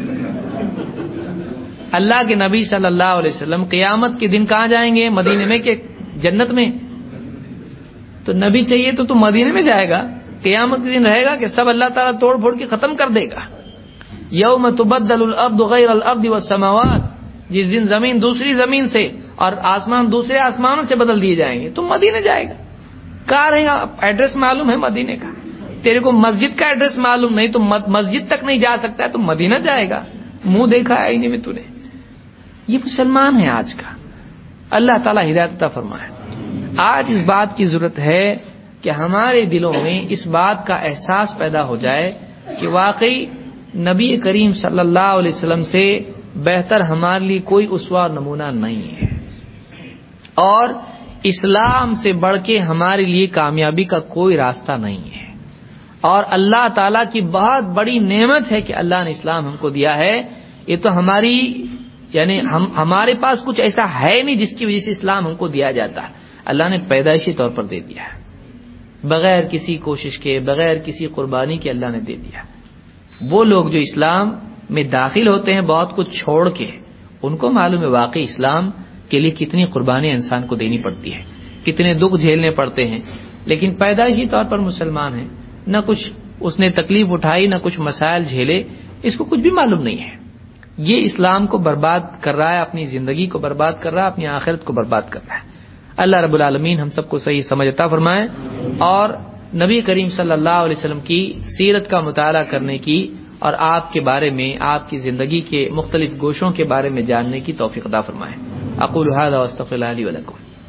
اللہ کے نبی صلی اللہ علیہ وسلم قیامت کے دن کہاں جائیں گے؟ مدینے میں کہ جنت میں؟ تو نبی چاہیے تو مدینے میں جائے گا۔ قیامت کے دن رہے گا کہ سب اللہ تعالیٰ توڑ پھوڑ کے ختم کر دے گا۔ یوم تبدل الارض غیر الارض والسماوات، جس دن زمین دوسری زمین سے اور آسمان دوسرے آسمانوں سے بدل دیے جائیں گے، تو مدینے جائے گا۔ کہاں رہے گا؟ ایڈریس معلوم ہے مدینے کا، تیرے کو مسجد کا ایڈریس معلوم نہیں تو مسجد تک نہیں جا سکتا ہے تو مدینہ جائے گا؟ منہ دیکھا ہے آئینے میں تو نے؟ یہ مسلمان ہے آج کا، اللہ تعالیٰ ہدایت عطا فرمائے۔ آج اس بات کی ضرورت ہے کہ ہمارے دلوں میں اس بات کا احساس پیدا ہو جائے کہ واقعی نبی کریم صلی اللہ علیہ وسلم سے بہتر ہمارے لیے کوئی اسوہ نمونہ نہیں ہے، اور اسلام سے بڑھ کے ہمارے لیے کامیابی کا کوئی راستہ نہیں ہے، اور اللہ تعالیٰ کی بہت بڑی نعمت ہے کہ اللہ نے اسلام ہم کو دیا ہے۔ یہ تو ہماری یعنی ہمارے پاس کچھ ایسا ہے نہیں جس کی وجہ سے اسلام ہم کو دیا جاتا ہے، اللہ نے پیدائشی طور پر دے دیا ہے، بغیر کسی کوشش کے، بغیر کسی قربانی کے اللہ نے دے دیا۔ وہ لوگ جو اسلام میں داخل ہوتے ہیں بہت کچھ چھوڑ کے، ان کو معلوم ہے واقعی اسلام کے لیے کتنی قربانی انسان کو دینی پڑتی ہے، کتنے دکھ جھیلنے پڑتے ہیں، لیکن پیدائشی طور پر مسلمان ہے، نہ کچھ اس نے تکلیف اٹھائی، نہ کچھ مسائل جھیلے، اس کو کچھ بھی معلوم نہیں ہے۔ یہ اسلام کو برباد کر رہا ہے، اپنی زندگی کو برباد کر رہا ہے، اپنی آخرت کو برباد کر رہا ہے۔ اللہ رب العالمین ہم سب کو صحیح سمجھ عطا فرمائے، اور نبی کریم صلی اللہ علیہ وسلم کی سیرت کا مطالعہ کرنے کی اور آپ کے بارے میں، آپ کی زندگی کے مختلف گوشوں کے بارے میں جاننے کی توفیق عطا فرمائے۔ اقول ھذا واستغفر اللہ لی ولکم۔